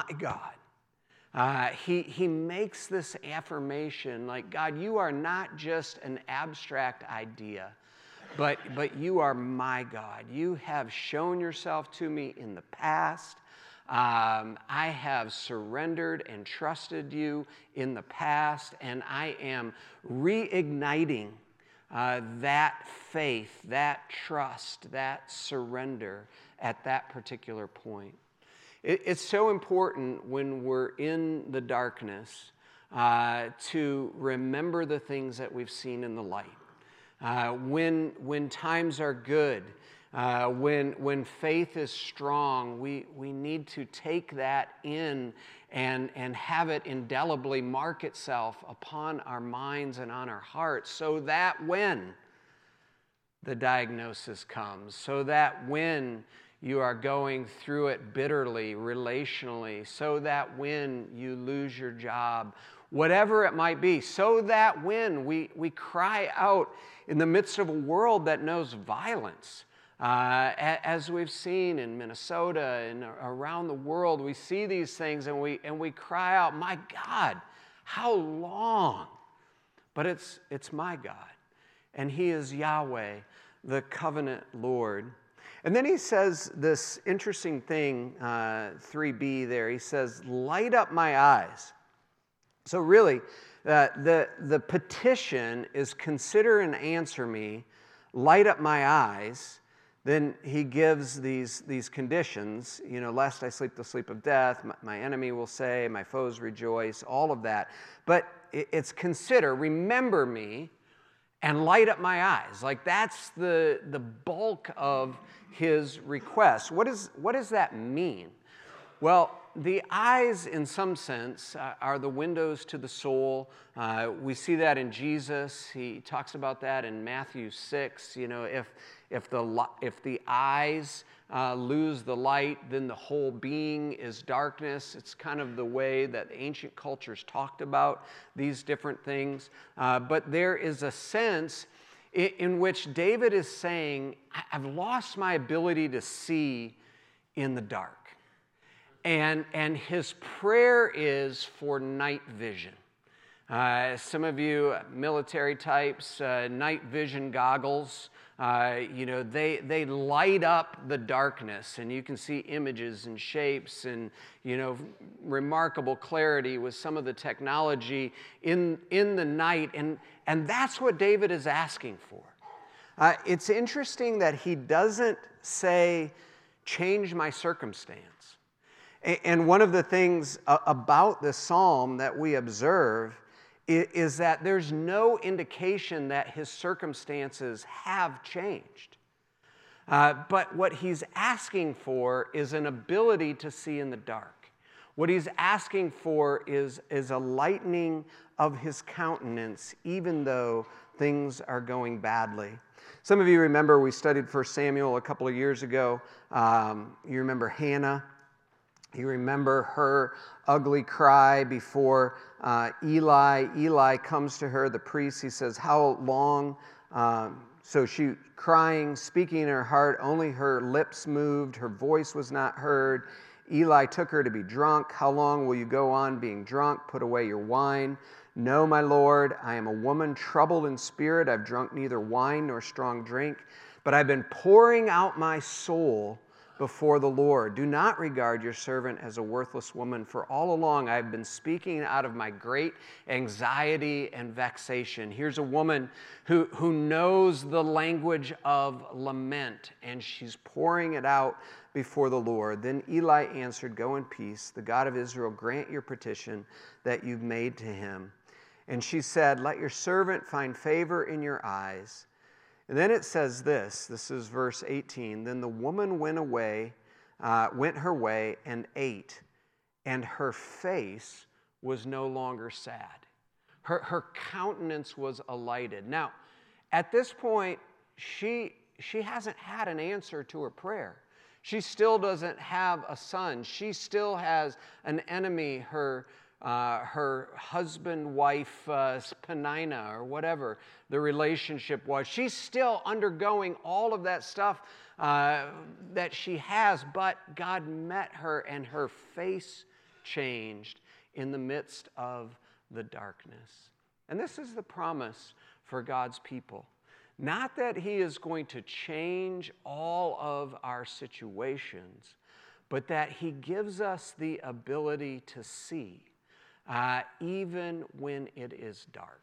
God. He makes this affirmation like, God, you are not just an abstract idea, but you are my God. You have shown yourself to me in the past. I have surrendered and trusted you in the past, and I am reigniting that faith, that trust, that surrender at that particular point. It's so important when we're in the darkness to remember the things that we've seen in the light. When times are good, when faith is strong, we need to take that in and have it indelibly mark itself upon our minds and on our hearts, so that when the diagnosis comes, so that when you are going through it bitterly, relationally, so that when you lose your job, whatever it might be, so that when we cry out in the midst of a world that knows violence, as we've seen in Minnesota and around the world, we see these things and we cry out, my God, how long? But it's my God, and he is Yahweh, the covenant Lord. And then he says this interesting thing, 3b there. He says, light up my eyes. So really, the petition is consider and answer me, light up my eyes. Then he gives these conditions, lest I sleep the sleep of death, my enemy will say, my foes rejoice, all of that. But it's consider, remember me, and light up my eyes. Like that's the bulk of his request. What does that mean? Well, the eyes, in some sense, are the windows to the soul. We see that in Jesus. He talks about that in Matthew 6. You know, if the eyes lose the light, then the whole being is darkness. It's kind of the way that ancient cultures talked about these different things. But there is a sense in which David is saying, I've lost my ability to see in the dark. And his prayer is for night vision. Some of you military types, night vision goggles, they light up the darkness, and you can see images and shapes and, remarkable clarity with some of the technology in the night. And that's what David is asking for. It's interesting that he doesn't say, change my circumstance. And one of the things about this psalm that we observe is that there's no indication that his circumstances have changed. But what he's asking for is an ability to see in the dark. What he's asking for is a lightening of his countenance, even though things are going badly. Some of you remember we studied 1 Samuel a couple of years ago. You remember Hannah. You remember her ugly cry before Eli. Eli comes to her, the priest. He says, how long? So she crying, speaking in her heart, only her lips moved. Her voice was not heard. Eli took her to be drunk. How long will you go on being drunk? Put away your wine. No, my Lord, I am a woman troubled in spirit. I've drunk neither wine nor strong drink, but I've been pouring out my soul before the Lord. Do not regard your servant as a worthless woman, for all along I've been speaking out of my great anxiety and vexation. Here's a woman who knows the language of lament, and she's pouring it out before the Lord. Then Eli answered, go in peace. The God of Israel grant your petition that you've made to him. And she said, let your servant find favor in your eyes. And then it says this is verse 18, then the woman went her way and ate, and her face was no longer sad. Her countenance was alighted. Now, at this point, she hasn't had an answer to her prayer. She still doesn't have a son. She still has an enemy, her husband-wife Penina, or whatever the relationship was. She's still undergoing all of that stuff that she has, but God met her and her face changed in the midst of the darkness. And this is the promise for God's people. Not that he is going to change all of our situations, but that he gives us the ability to see even when it is dark.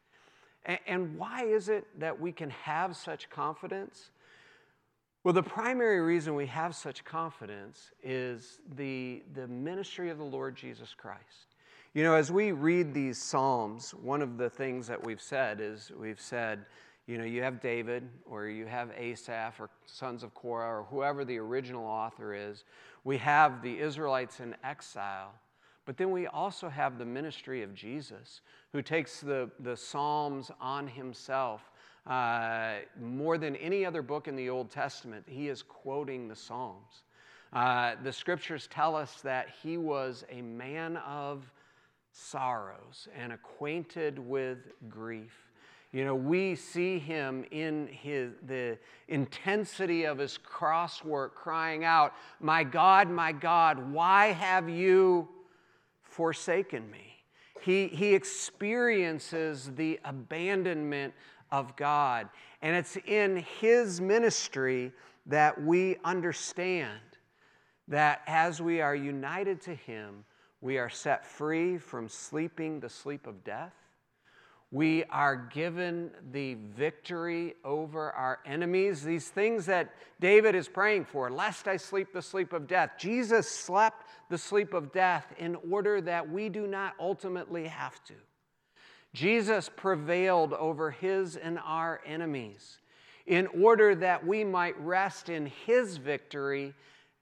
And why is it that we can have such confidence? Well, the primary reason we have such confidence is the ministry of the Lord Jesus Christ. You know, as we read these Psalms, one of the things that we've said, you have David, or you have Asaph, or sons of Korah, or whoever the original author is. We have the Israelites in exile. But then we also have the ministry of Jesus, who takes the Psalms on himself. More than any other book in the Old Testament, he is quoting the Psalms. The scriptures tell us that he was a man of sorrows and acquainted with grief. You know, we see him in the intensity of his cross work, crying out, my God, why have you forsaken me? He experiences the abandonment of God. And it's in his ministry that we understand that as we are united to him, we are set free from sleeping the sleep of death. We are given the victory over our enemies, these things that David is praying for, lest I sleep the sleep of death. Jesus slept the sleep of death in order that we do not ultimately have to. Jesus prevailed over his and our enemies in order that we might rest in his victory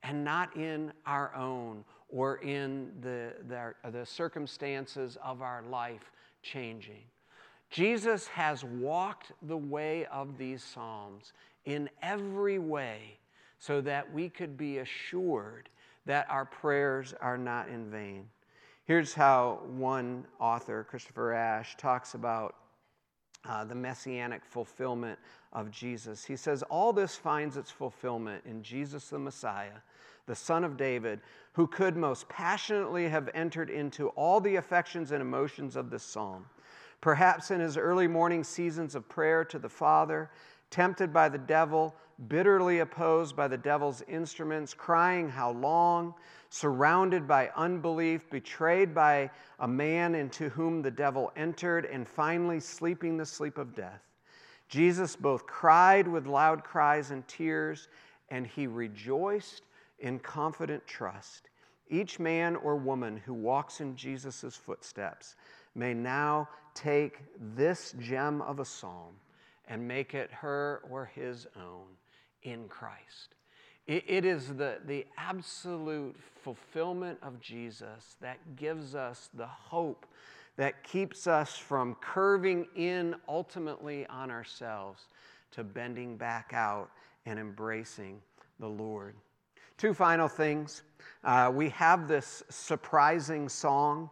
and not in our own or in the circumstances of our life changing. Jesus has walked the way of these Psalms in every way so that we could be assured that our prayers are not in vain. Here's how one author, Christopher Ash, talks about the messianic fulfillment of Jesus. He says, all this finds its fulfillment in Jesus the Messiah, the Son of David, who could most passionately have entered into all the affections and emotions of this psalm. Perhaps in his early morning seasons of prayer to the Father, tempted by the devil, bitterly opposed by the devil's instruments, crying, how long? Surrounded by unbelief, betrayed by a man into whom the devil entered, and finally sleeping the sleep of death. Jesus both cried with loud cries and tears, and he rejoiced in confident trust. Each man or woman who walks in Jesus' footsteps may now take this gem of a psalm and make it her or his own in Christ. It is the absolute fulfillment of Jesus that gives us the hope that keeps us from curving in ultimately on ourselves to bending back out and embracing the Lord. Two final things. We have this surprising song,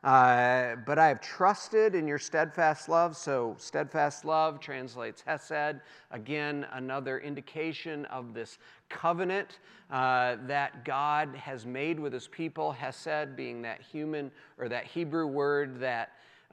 but I have trusted in your steadfast love. So steadfast love translates hesed. Again, another indication of this covenant that God has made with his people. Hesed being that human or that Hebrew word that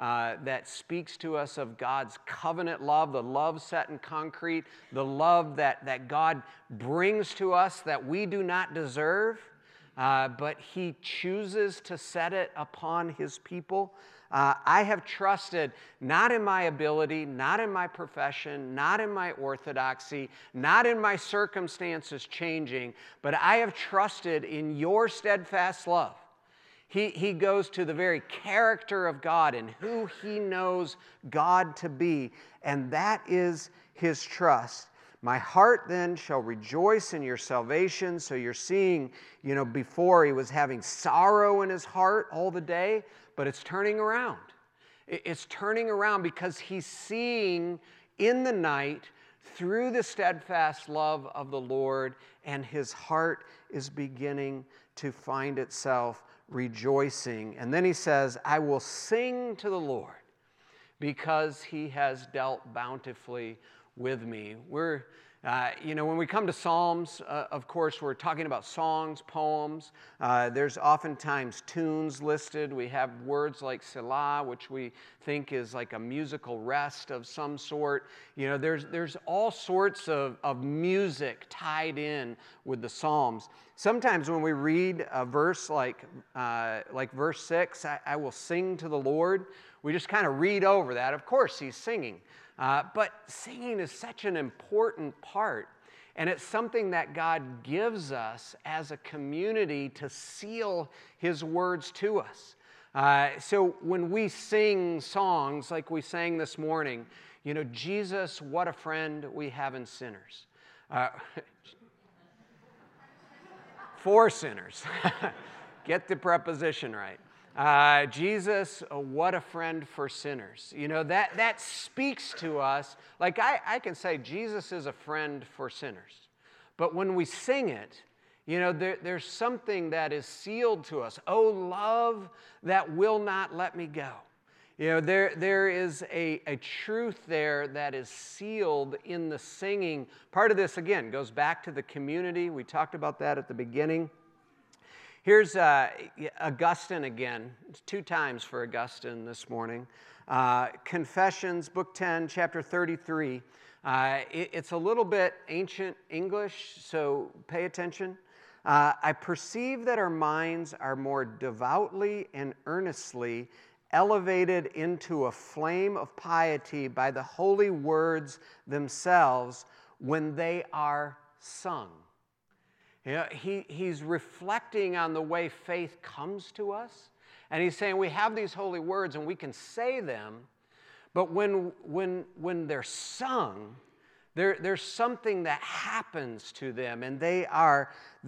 speaks to us of God's covenant love, the love set in concrete, the love that God brings to us that we do not deserve. But he chooses to set it upon his people. I have trusted not in my ability, not in my profession, not in my orthodoxy, not in my circumstances changing, but I have trusted in your steadfast love. He goes to the very character of God and who he knows God to be, and that is his trust. My heart then shall rejoice in your salvation. So you're seeing, before he was having sorrow in his heart all the day, but it's turning around. It's turning around because he's seeing in the night through the steadfast love of the Lord, and his heart is beginning to find itself rejoicing. And then he says, I will sing to the Lord because he has dealt bountifully with me. We're, when we come to Psalms, of course, we're talking about songs, poems. There's oftentimes tunes listed. We have words like Selah, which we think is like a musical rest of some sort. There's all sorts of music tied in with the Psalms. Sometimes when we read a verse like verse 6, I will sing to the Lord, we just kind of read over that. Of course, he's singing. But singing is such an important part, and it's something that God gives us as a community to seal his words to us. So when we sing songs like we sang this morning, Jesus, what a friend we have in sinners. For sinners. Get the preposition right. Jesus, what a friend for sinners. That speaks to us. Like I can say Jesus is a friend for sinners. But when we sing it, there's something that is sealed to us. Oh, love that will not let me go. There is a truth there that is sealed in the singing. Part of this, again, goes back to the community. We talked about that at the beginning. Here's Augustine again. It's 2 times for Augustine this morning. Confessions, Book 10, Chapter 33. It's a little bit ancient English, so pay attention. I perceive that our minds are more devoutly and earnestly elevated into a flame of piety by the holy words themselves when they are sung. He's reflecting on the way faith comes to us. And he's saying we have these holy words and we can say them, but when they're sung, There's something that happens to them, and they are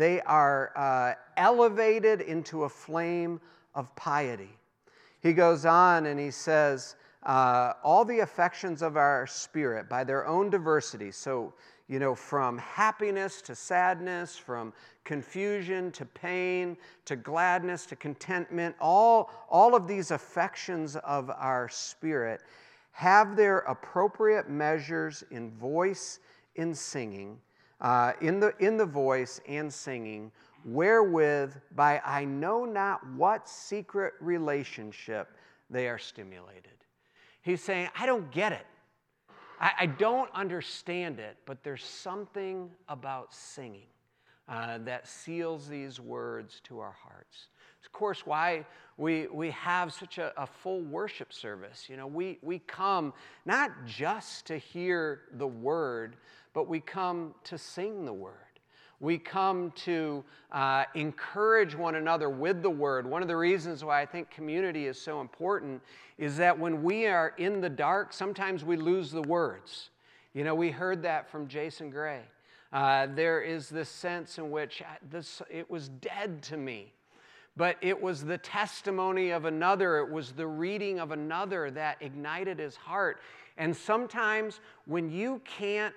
elevated into a flame of piety. He goes on and he says, all the affections of our spirit by their own diversity, so, from happiness to sadness, from confusion to pain, to gladness to contentment, all of these affections of our spirit have their appropriate measures in voice, in singing, in the voice and singing, wherewith by I know not what secret relationship they are stimulated. He's saying, I don't get it. I don't understand it, but there's something about singing that seals these words to our hearts. Of course, why we have such a full worship service. We come not just to hear the word, but we come to sing the word. We come to encourage one another with the word. One of the reasons why I think community is so important is that when we are in the dark, sometimes we lose the words. We heard that from Jason Gray. There is this sense in which it was dead to me. But it was the testimony of another, it was the reading of another that ignited his heart. And sometimes when you can't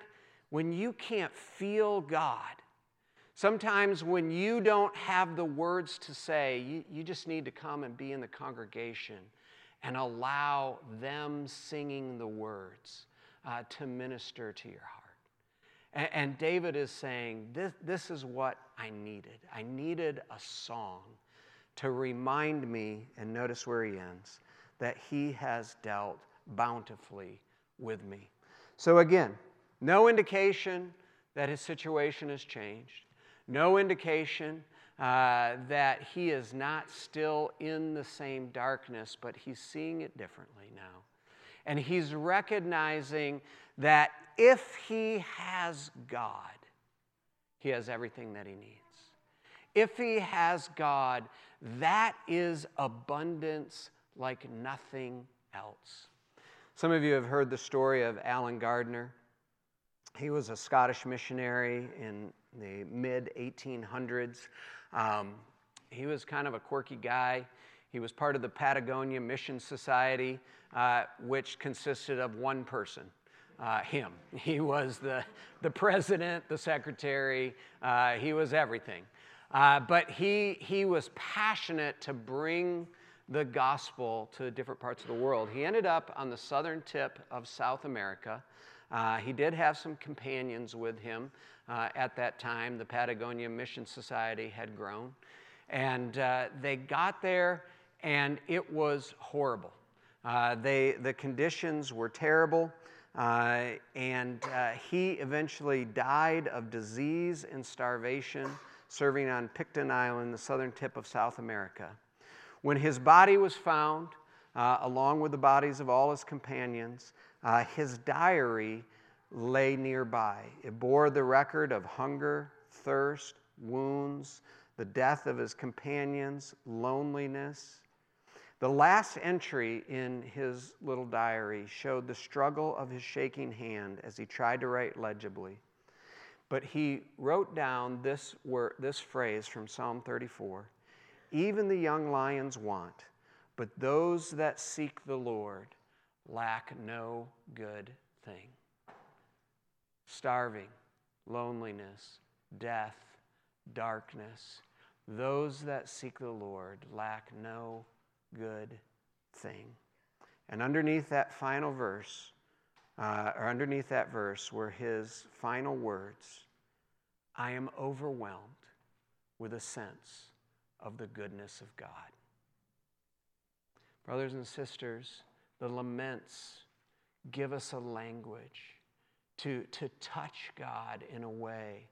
feel God, sometimes when you don't have the words to say, you just need to come and be in the congregation and allow them singing the words to minister to your heart. And David is saying, this is what I needed. I needed a song to remind me, and notice where he ends, that he has dealt bountifully with me. So again, no indication that his situation has changed. No indication that he is not still in the same darkness, but he's seeing it differently now. And he's recognizing that if he has God, he has everything that he needs. If he has God, that is abundance like nothing else. Some of you have heard the story of Alan Gardner. He was a Scottish missionary in the mid-1800s. He was kind of a quirky guy. He was part of the Patagonia Mission Society, which consisted of one person, him. He was the president, the secretary. He was everything. But he was passionate to bring the gospel to different parts of the world. He ended up on the southern tip of South America. He did have some companions with him at that time. The Patagonia Mission Society had grown. And they got there, and it was horrible. The conditions were terrible, and he eventually died of disease and starvation, serving on Picton Island, the southern tip of South America. When his body was found, along with the bodies of all his companions, his diary lay nearby. It bore the record of hunger, thirst, wounds, the death of his companions, loneliness. The last entry in his little diary showed the struggle of his shaking hand as he tried to write legibly. But he wrote down this phrase from Psalm 34, "Even the young lions want, but those that seek the Lord lack no good thing." Starving, loneliness, death, darkness. Those that seek the Lord lack no good thing. And underneath that final verse, underneath that verse were his final words, "I am overwhelmed with a sense of the goodness of God." Brothers and sisters, the laments give us a language to touch God in a way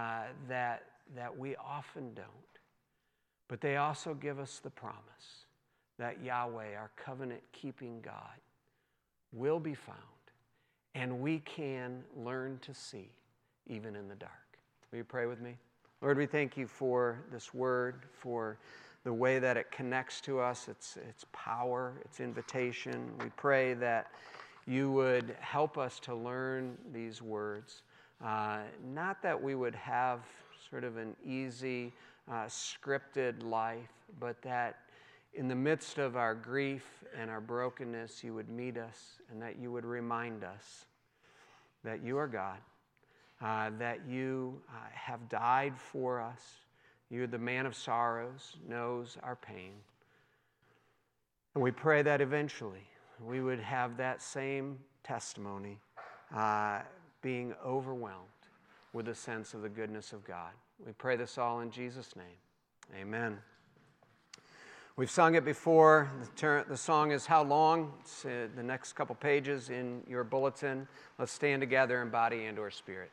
that we often don't. But they also give us the promise that Yahweh, our covenant-keeping God, will be found, and we can learn to see even in the dark. Will you pray with me? Lord, we thank you for this word, for the way that it connects to us, its power, its invitation. We pray that you would help us to learn these words. Not that we would have sort of an easy, scripted life, but that in the midst of our grief and our brokenness, you would meet us and that you would remind us that you are God, that you have died for us. You, the man of sorrows, knows our pain. And we pray that eventually we would have that same testimony, being overwhelmed with a sense of the goodness of God. We pray this all in Jesus' name. Amen. We've sung it before. The song is How Long? It's the next couple pages in your bulletin. Let's stand together in body and or spirit.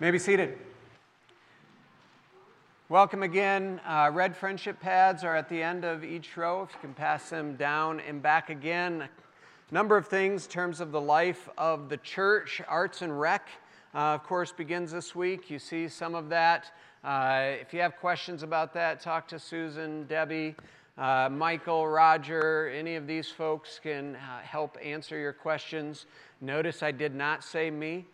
may be seated. Welcome again. Red friendship pads are at the end of each row. If you can pass them down and back again. A number of things in terms of the life of the church. Arts and Rec, of course, begins this week. You see some of that. If you have questions about that, talk to Susan, Debbie, Michael, Roger. Any of these folks can help answer your questions. Notice I did not say me.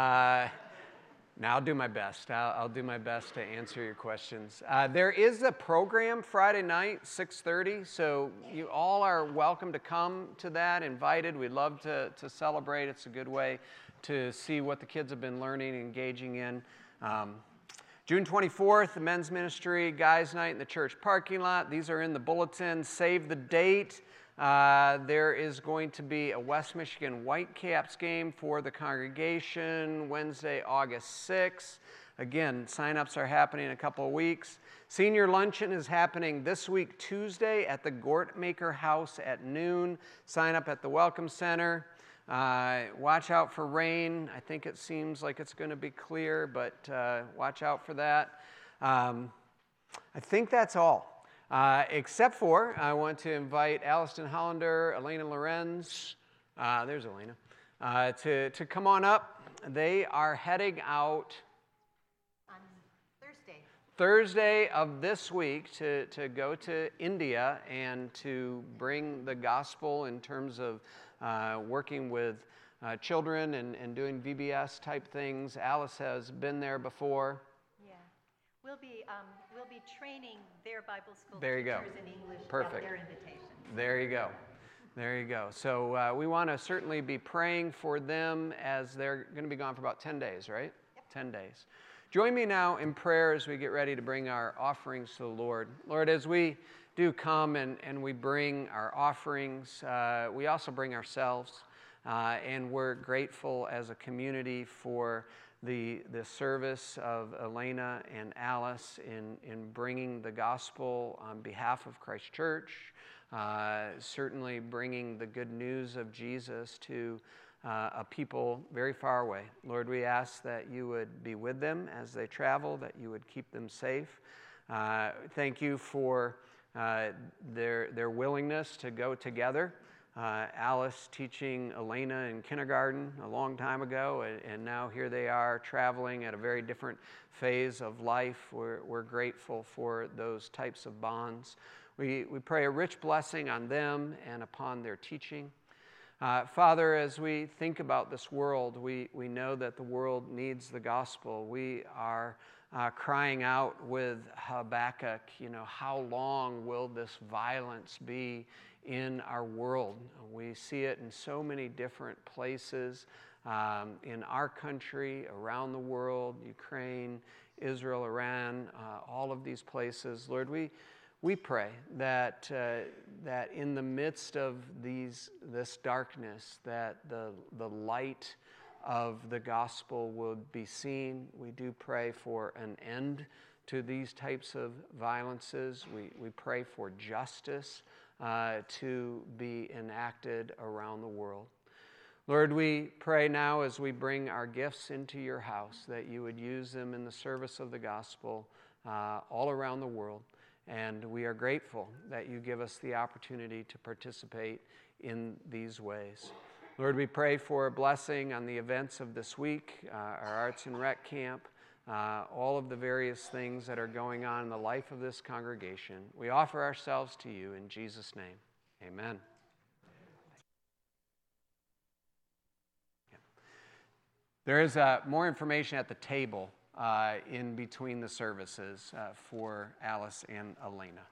Now I'll do my best. I'll do my best to answer your questions. There is a program Friday night, 6:30, so you all are welcome to come to that, invited. We'd love to celebrate. It's a good way to see what the kids have been learning and engaging in. June 24th, the men's ministry, guys' night in the church parking lot. These are in the bulletin. Save the date. There is going to be a West Michigan Whitecaps game for the congregation Wednesday, August 6th. Again, sign-ups are happening in a couple of weeks. Senior luncheon is happening this week, Tuesday, at the Gortmaker House at noon. Sign up at the Welcome Center. Watch out for rain. I think it seems like it's going to be clear, but watch out for that. I think that's all. Except for, I want to invite Alliston Hollander, Elena Lorenz, there's Elena, to come on up. They are heading out on Thursday of this week to go to India and to bring the gospel in terms of working with children and doing VBS type things. Alice has been there before. We'll be training their Bible school There you go. teachers in English. Perfect. At their invitation. There you go. There you go. So we want to certainly be praying for them as they're going to be gone for about 10 days, right? Yep. 10 days. Join me now in prayer as we get ready to bring our offerings to the Lord. Lord, as we do come and we bring our offerings, we also bring ourselves. And we're grateful as a community for the service of Elena and Alice in bringing the gospel on behalf of Christ Church, certainly bringing the good news of Jesus to a people very far away. Lord, we ask that you would be with them as they travel, that you would keep them safe. Thank you for their willingness to go together. Alice teaching Elena in kindergarten a long time ago, and now here they are traveling at a very different phase of life. We're grateful for those types of bonds. We pray a rich blessing on them and upon their teaching. Father, as we think about this world, we know that the world needs the gospel. We are crying out with Habakkuk, how long will this violence be in our world? We see it in so many different places in our country, around the world, Ukraine, Israel, Iran, all of these places. Lord, we pray that in the midst of this darkness, that the light of the gospel would be seen. We do pray for an end to these types of violences. We pray for justice to be enacted around the world. Lord, we pray now as we bring our gifts into your house that you would use them in the service of the gospel all around the world. And we are grateful that you give us the opportunity to participate in these ways. Lord, we pray for a blessing on the events of this week, our Arts and Rec Camp, all of the various things that are going on in the life of this congregation. We offer ourselves to you in Jesus' name. Amen. There is more information at the table in between the services for Alice and Elena.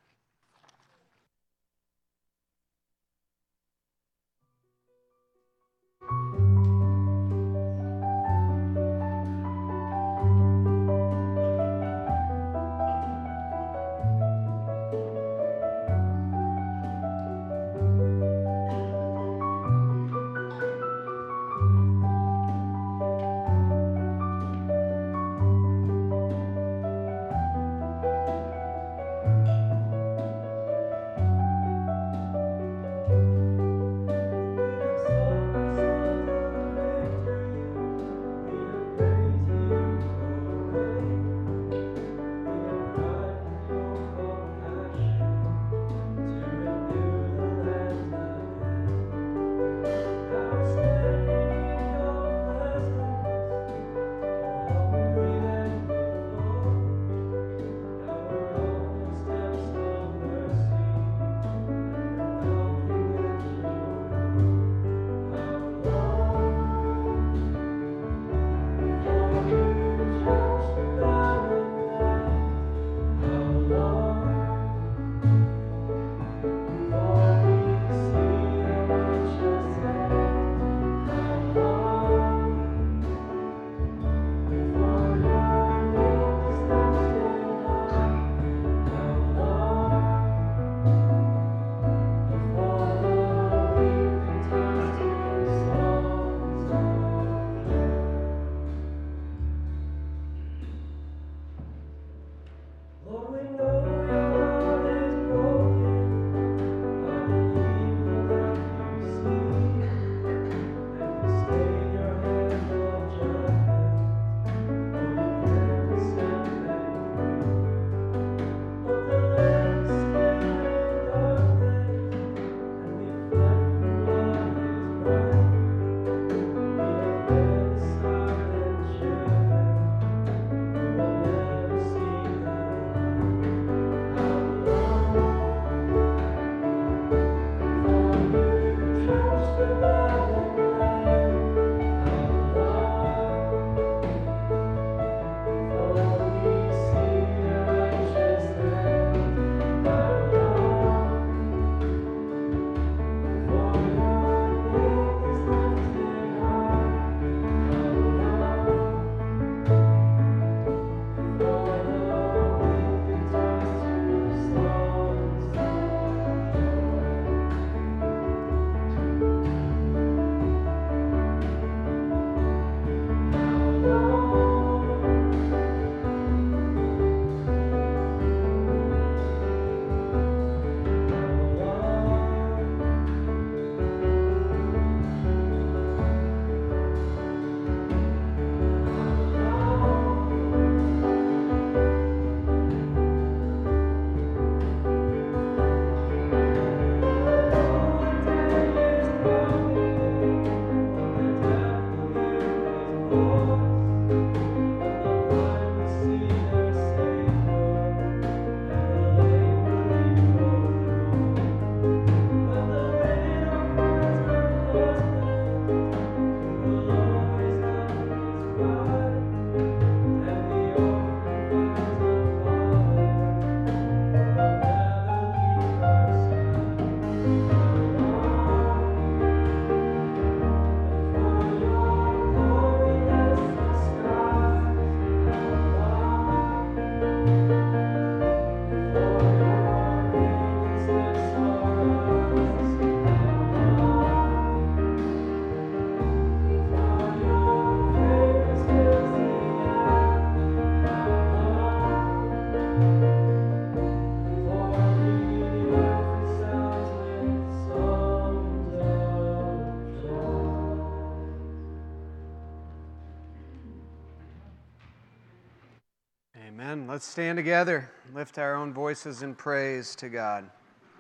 Amen. Let's stand together, lift our own voices in praise to God.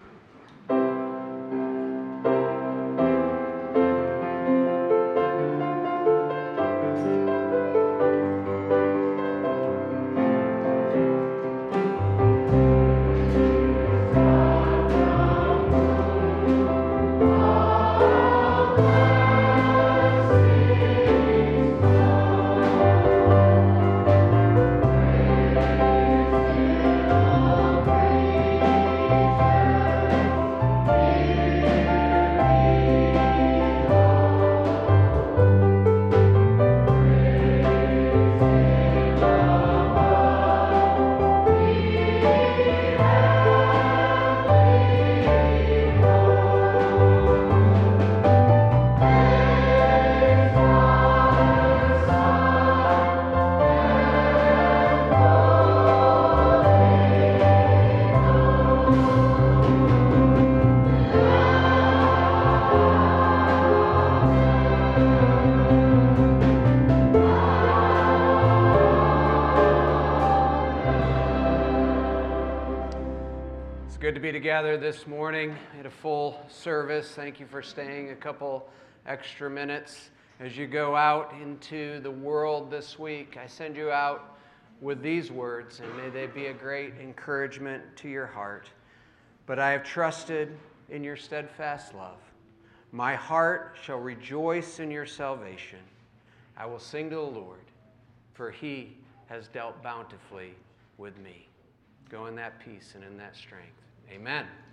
Good to be together this morning. We had a full service. Thank you for staying a couple extra minutes. As you go out into the world this week, I send you out with these words, and may they be a great encouragement to your heart. But I have trusted in your steadfast love. My heart shall rejoice in your salvation. I will sing to the Lord, for he has dealt bountifully with me. Go in that peace and in that strength. Amen.